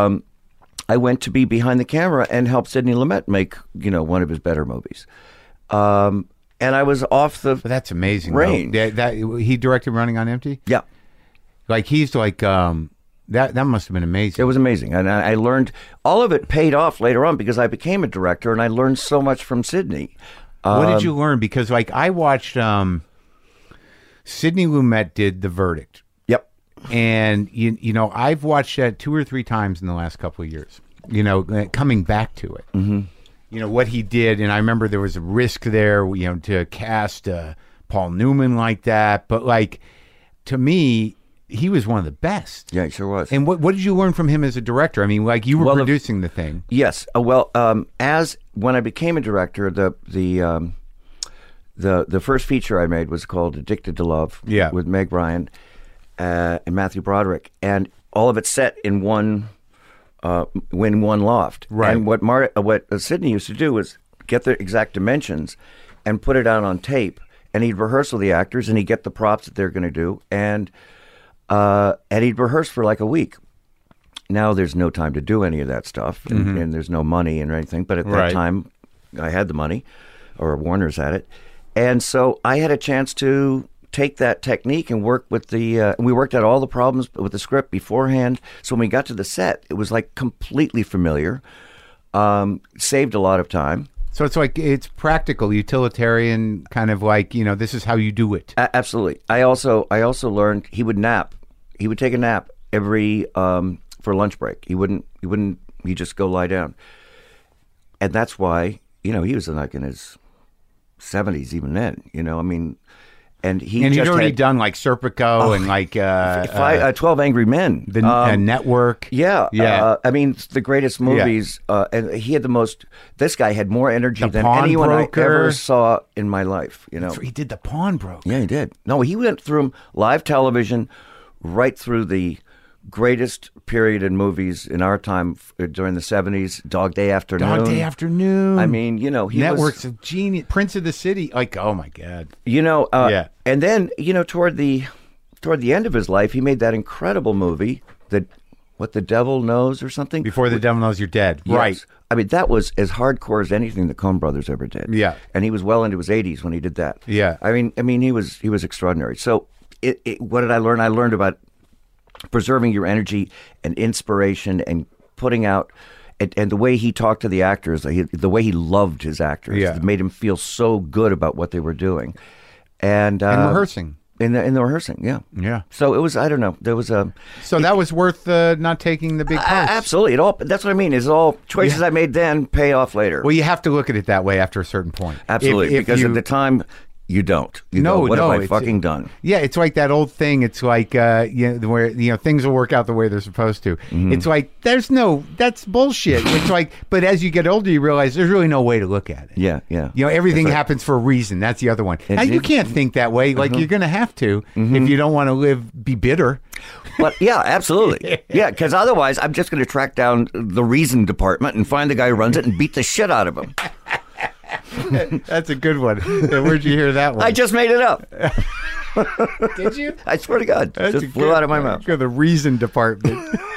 I went to be behind the camera and help Sidney Lumet make, one of his better movies. And I was off the. But that's amazing. Range. That he directed Running on Empty. Yeah, he's like that. That must have been amazing. It was amazing, and I learned all of it. Paid off later on because I became a director, and I learned so much from Sidney. What did you learn? Because I watched Sidney Lumet did The Verdict. Yep. And I've watched that 2 or 3 times in the last couple of years. Coming back to it. Mm-hmm. What he did, and I remember there was a risk there, to cast Paul Newman like that. But to me, he was one of the best. Yeah, he sure was. And what did you learn from him as a director? I mean, you were producing the thing. Yes. As when I became a director, the first feature I made was called Addicted to Love. Yeah. With Meg Ryan and Matthew Broderick, and all of it set in one loft. Right. And what Sidney used to do was get the exact dimensions and put it out on tape, and he'd rehearse with the actors, and he'd get the props that they're going to do, and he'd rehearse for like a week. Now there's no time to do any of that stuff, and there's no money and anything. But at that time, I had the money, or Warner's had it, and so I had a chance to take that technique and work with we worked out all the problems with the script beforehand. So when we got to the set, it was completely familiar. Saved a lot of time. So it's practical, utilitarian, kind of this is how you do it. Absolutely. I also learned he would nap. He would take a nap every for lunch break. He'd just go lie down. And that's why, he was in his 70s even then, I mean. And he'd already done Serpico and 12 Angry Men, the Network. Yeah. I mean, the greatest movies. Yeah. And he had this guy had more energy than anyone I ever saw in my life. He did The Pawnbroker. Yeah, he did. No, he went through live television, right through the greatest period in movies in our time during the 70s, Dog Day Afternoon. Dog Day Afternoon. I mean, you know, he Networks was... of Genius. Prince of the City. Like, oh, my God. You know, Yeah. And then, you know, toward the end of his life, he made that incredible movie, What the Devil Knows or something. Before the Devil Knows You're Dead. Yes. Right. I mean, that was as hardcore as anything the Coen Brothers ever did. Yeah. And he was well into his 80s when he did that. Yeah. I mean, he was extraordinary. So, what did I learn? I learned about preserving your energy and inspiration and putting out, and the way he talked to the actors, the way he loved his actors, Yeah. made him feel so good about what they were doing, and rehearsing. in the rehearsing, yeah. Yeah. So it was, I don't know, there was a So that was worth not taking the big parts. absolutely it all. That's what I mean. Is all choices I made then pay off later. Well, you have to look at it that way after a certain point. Absolutely, If because you- at the time you don't. You No, go, what no, have I it's- fucking done? Yeah, it's like that old thing. It's like where things will work out the way they're supposed to. Mm-hmm. It's like that's bullshit. It's like, but as you get older, you realize there's really no way to look at it. Yeah, yeah. Everything happens for a reason. That's the other one. Now, you can't think that way. Like you're going to have to if you don't want to be bitter. But yeah, absolutely. Yeah, because otherwise I'm just going to track down the Reason Department and find the guy who runs it and beat the shit out of him. That's a good one. Where'd you hear that one? I just made it up. Did you? I swear to God. That's just a flew good out of my one. mouth. Go to the Reason Department.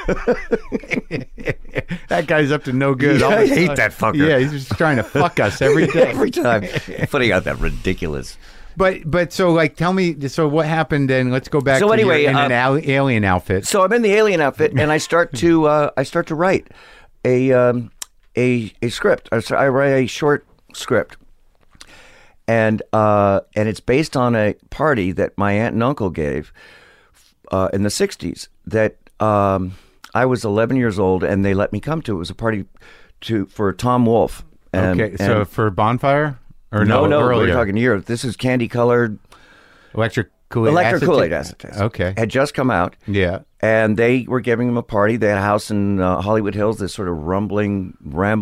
That guy's up to no good. Yeah, All I the hate time. that fucker. Yeah, he's just trying to fuck us every day. Every time. Putting out that ridiculous. But so like tell me, so what happened then? Let's go back So to anyway, you're in an alien outfit. So I'm in the alien outfit and I start to write a script. I write a short script. And it's based on a party that my aunt and uncle gave in the 60s that I was 11 years old and they let me come to. It was a party for Tom Wolfe. Okay, so for Bonfire? Or no, earlier? we're talking years. This is Candy Colored Electric Kool-Aid Acetate. Okay. Had just come out. Yeah. And they were giving him a party. They had a house in Hollywood Hills, this sort of rambling,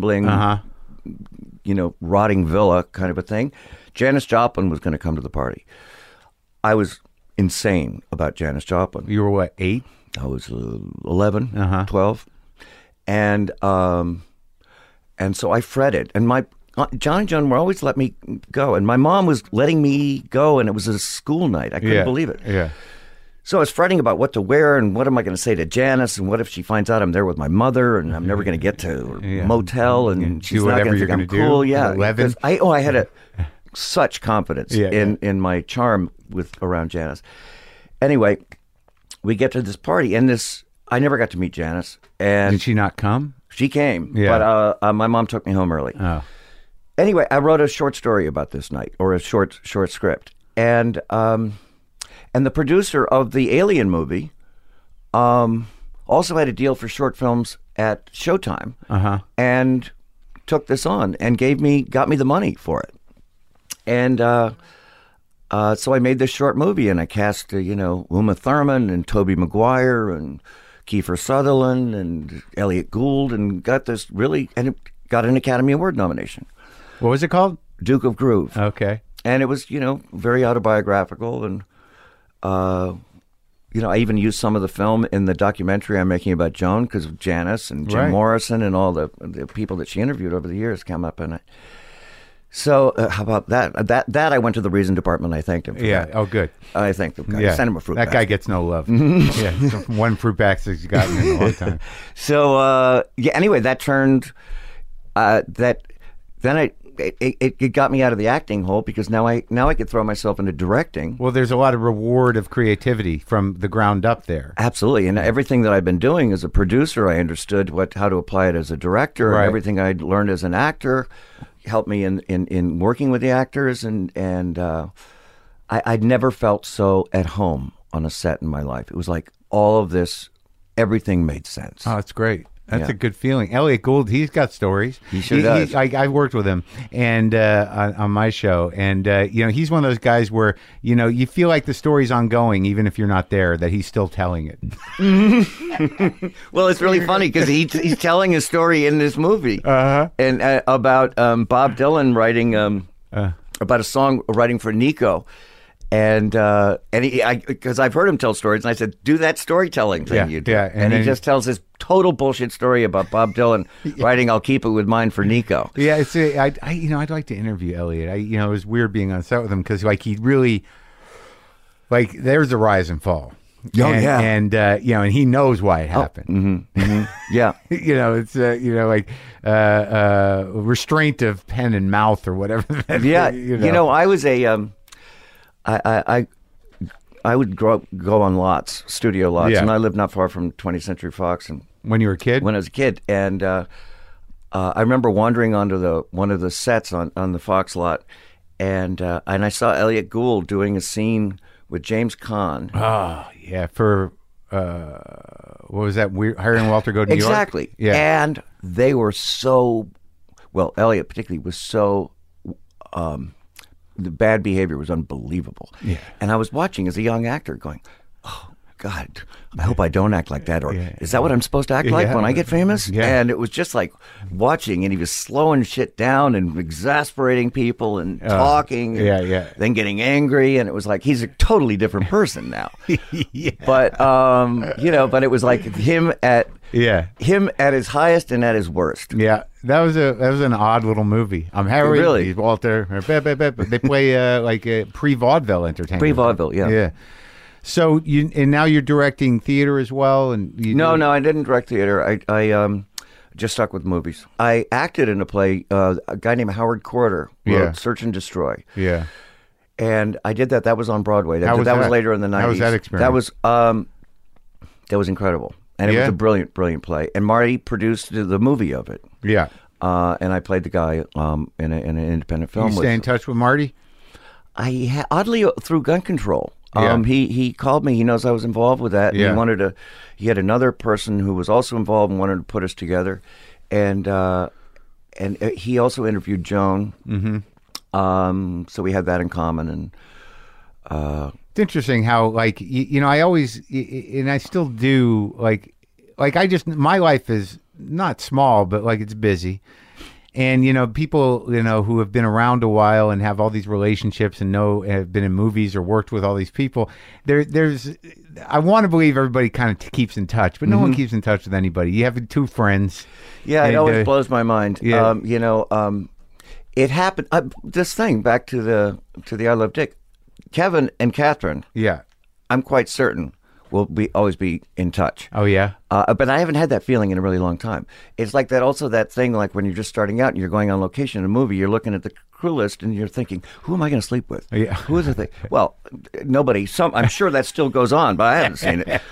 rotting villa kind of a thing. Janis Joplin was going to come to the party. I was insane about Janis Joplin. You were what, 8? I was 11, 12. And so I fretted. And my John and John were always let me go. And my mom was letting me go, and it was a school night. I couldn't believe it. Yeah. So I was fretting about what to wear and what am I going to say to Janice and what if she finds out I'm there with my mother and I'm never going to get to a motel and she's not going to think I'm cool. Yeah, 11. I had such confidence in my charm around Janice. Anyway, we get to this party and I never got to meet Janice. And did she not come? She came, yeah. But my mom took me home early. Oh. Anyway, I wrote a short story about this night, or a short script, and the producer of the Alien movie also had a deal for short films at Showtime, and took this on and got me the money for it, and so I made this short movie, and I cast Uma Thurman and Tobey Maguire and Kiefer Sutherland and Elliot Gould, and got this and it got an Academy Award nomination. What was it called? Duke of Groove. Okay. And it was, very autobiographical. And, I even used some of the film in the documentary I'm making about Joan because of Janice and Jim Morrison and all the people that she interviewed over the years come up in it. So how about that? That I went to the Reason Department. I thanked him for that. Oh, good. I thanked him. Yeah. Sent him a fruit That basket. guy gets no love. Yeah. One fruit basket he's gotten in a long time. So, anyway, that turned... Then it got me out of the acting hole because now I could throw myself into directing. Well, there's a lot of reward of creativity from the ground up there. Absolutely, and everything that I've been doing as a producer, I understood how to apply it as a director. Right. Everything I'd learned as an actor helped me in working with the actors, and I'd never felt so at home on a set in my life. It was like all of this, everything made sense. Oh, that's great. That's a good feeling. Elliot Gould, he's got stories. He sure does. I've worked with him and on my show, and he's one of those guys where you feel like the story's ongoing, even if you're not there. That he's still telling it. Well, it's really funny because he's telling his story in this movie, and about Bob Dylan writing about a song writing for Nico. And because I've heard him tell stories, and I said, "Do that storytelling thing you do." And he just tells this total bullshit story about Bob Dylan writing "I'll Keep It With Mine" for Nico. Yeah, I'd like to interview Elliot. It was weird being on set with him because he really, there's a rise and fall. And he knows why it happened. Yeah, it's restraint of pen and mouth or whatever. I was I would go on lots, studio lots, and I lived not far from 20th Century Fox. And when you were a kid, when I was a kid, and I remember wandering onto one of the sets on the Fox lot, and I saw Elliot Gould doing a scene with James Caan. Oh yeah, for what was that? Hiring Walter Go to New York? Exactly. Yeah, and they were so well. Elliot particularly was so. The bad behavior was unbelievable. Yeah. And I was watching as a young actor going, oh, God, I hope I don't act like that. Or is that what I'm supposed to act like when I get famous? Yeah. And it was just like watching, and he was slowing shit down and exasperating people and talking. And then getting angry. And it was like, he's a totally different person now. But, but it was like him at his highest and at his worst. Yeah. That was an odd little movie. I'm Harry. Really? He's Walter. They play pre-vaudeville entertainment. Pre-vaudeville, yeah. Yeah. So now you're directing theater as well, and No, I didn't direct theater. I just stuck with movies. I acted in a play. A guy named Howard Corder wrote Search and Destroy. Yeah. And I did that. That was on Broadway. That was later in the 90s. How was that experience? That was incredible. And it was a brilliant, brilliant play. And Marty produced the movie of it. Yeah. And I played the guy in an independent film. You stay in touch with Marty? Oddly, through Gun Control. He called me. He knows I was involved with that. And he had another person who was also involved and wanted to put us together. And he also interviewed Joan. Mm-hmm. So we had that in common. And it's interesting how, I always, and I still do, my life is not small, but it's busy. And, people, who have been around a while and have all these relationships and have been in movies or worked with all these people, I want to believe everybody kind of keeps in touch, but no one keeps in touch with anybody. You have two friends. Yeah, it always blows my mind. Yeah. It happened, this thing, back to the I Love Dick, Kevin and Catherine. Yeah. I'm quite certain will always be in touch. Oh, yeah? But I haven't had that feeling in a really long time. It's like that. Also, that thing like when you're just starting out and you're going on location in a movie, you're looking at the crew list and you're thinking, who am I going to sleep with? Yeah. Who is the thing? Well, nobody. I'm sure that still goes on, but I haven't seen it.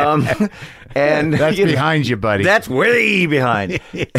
And that's behind you, buddy. That's way behind.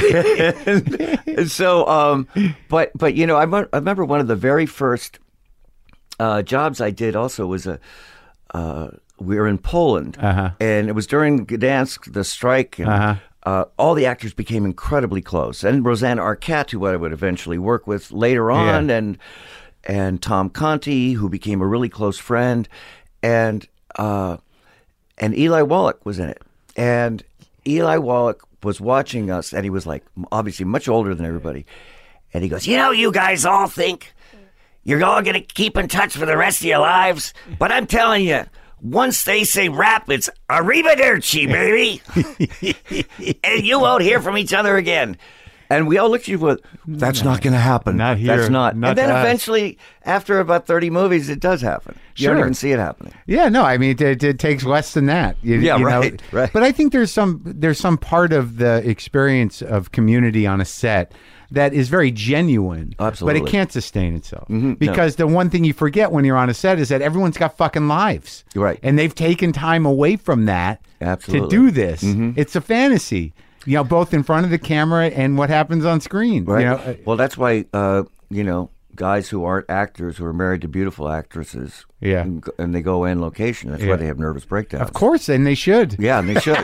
So, but I remember one of the very first jobs I did also was we were in Poland, and it was during Gdansk, the strike, and all the actors became incredibly close. And Roseanne Arquette, who I would eventually work with later on, and Tom Conti, who became a really close friend, and Eli Wallach was in it. And Eli Wallach was watching us, and he was obviously much older than everybody. And he goes, you guys all think you're all going to keep in touch for the rest of your lives, but I'm telling you, once they say rap, it's arrivederci, baby. And you won't hear from each other again. And we all looked at you with, that's not going to happen. Not here. That's not. Not and then to us. eventually, after about 30 movies, it does happen. You don't even see it happening. Yeah, no, I mean, it takes less than that. Right. But I think there's some part of the experience of community on a set that is very genuine. Absolutely. But it can't sustain itself. Because the one thing you forget when you're on a set is that everyone's got fucking lives. Right. And they've taken time away from that Absolutely. to do this. It's a fantasy, both in front of the camera and what happens on screen. Right. Well, that's why, guys who aren't actors who are married to beautiful actresses and they go in location. That's why they have nervous breakdowns. Of course, and they should. Yeah, and they should.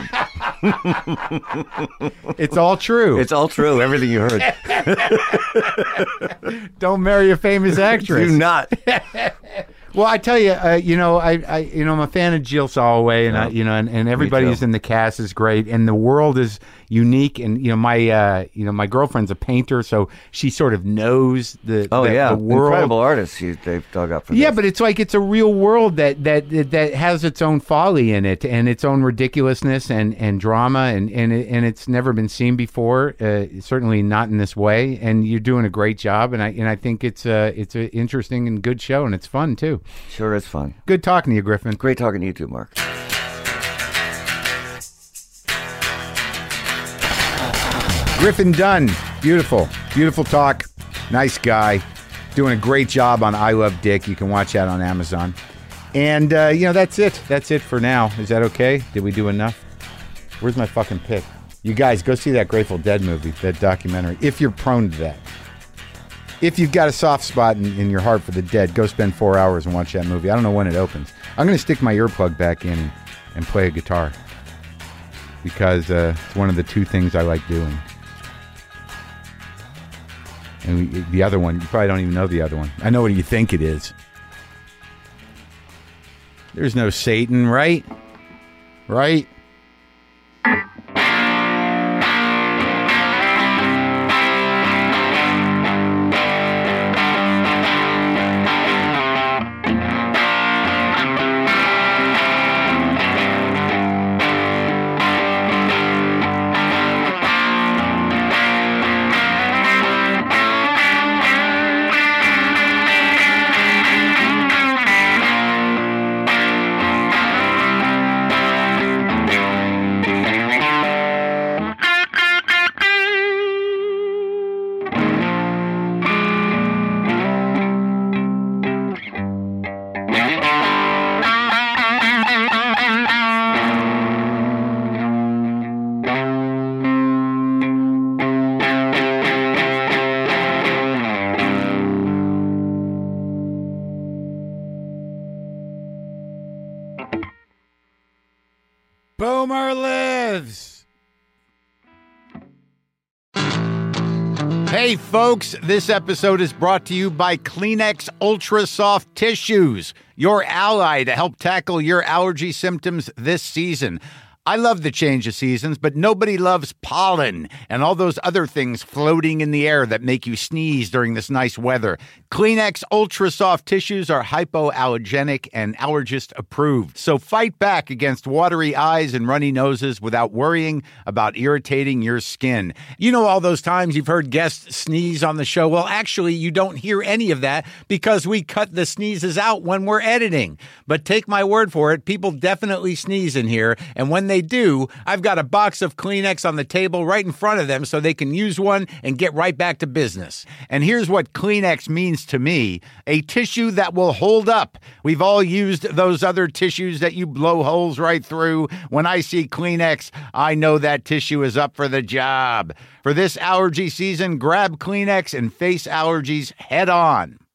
It's all true. It's all true, everything you heard. Don't marry a famous actress. Do not. Well, I tell you, I'm a fan of Jill Soloway, and and everybody who's in the cast is great, and the world is unique. And my girlfriend's a painter, so she sort of knows the world. Incredible artists they've dug up. Yeah, but it's like it's a real world that has its own folly in it, and its own ridiculousness and drama, and it's never been seen before. Certainly not in this way. And you're doing a great job, and I think it's an interesting and good show, and it's fun too. Sure is fun. Good talking to you, Griffin. Great talking to you too, Mark. Griffin Dunne. Beautiful talk. Nice guy. Doing a great job on I Love Dick. You can watch that on Amazon. And, that's it. That's it for now. Is that okay? Did we do enough? Where's my fucking pick? You guys, go see that Grateful Dead movie, that documentary, if you're prone to that. If you've got a soft spot in your heart for the Dead, go spend 4 hours and watch that movie. I don't know when it opens. I'm going to stick my earplug back in and play a guitar because it's one of the two things I like doing. And the other one, you probably don't even know the other one. I know what you think it is. There's no Satan, right? Right? Boomer lives! Hey folks, this episode is brought to you by Kleenex Ultra Soft Tissues, your ally to help tackle your allergy symptoms this season. I love the change of seasons, but nobody loves pollen and all those other things floating in the air that make you sneeze during this nice weather. Kleenex Ultra Soft Tissues are hypoallergenic and allergist approved. So fight back against watery eyes and runny noses without worrying about irritating your skin. You know all those times you've heard guests sneeze on the show? Well, actually, you don't hear any of that because we cut the sneezes out when we're editing. But take my word for it, people definitely sneeze in here, and when they do, I've got a box of Kleenex on the table right in front of them so they can use one and get right back to business. And here's what Kleenex means to me: a tissue that will hold up. We've all used those other tissues that you blow holes right through. When I see Kleenex, I know that tissue is up for the job. For this allergy season, grab Kleenex and face allergies head on.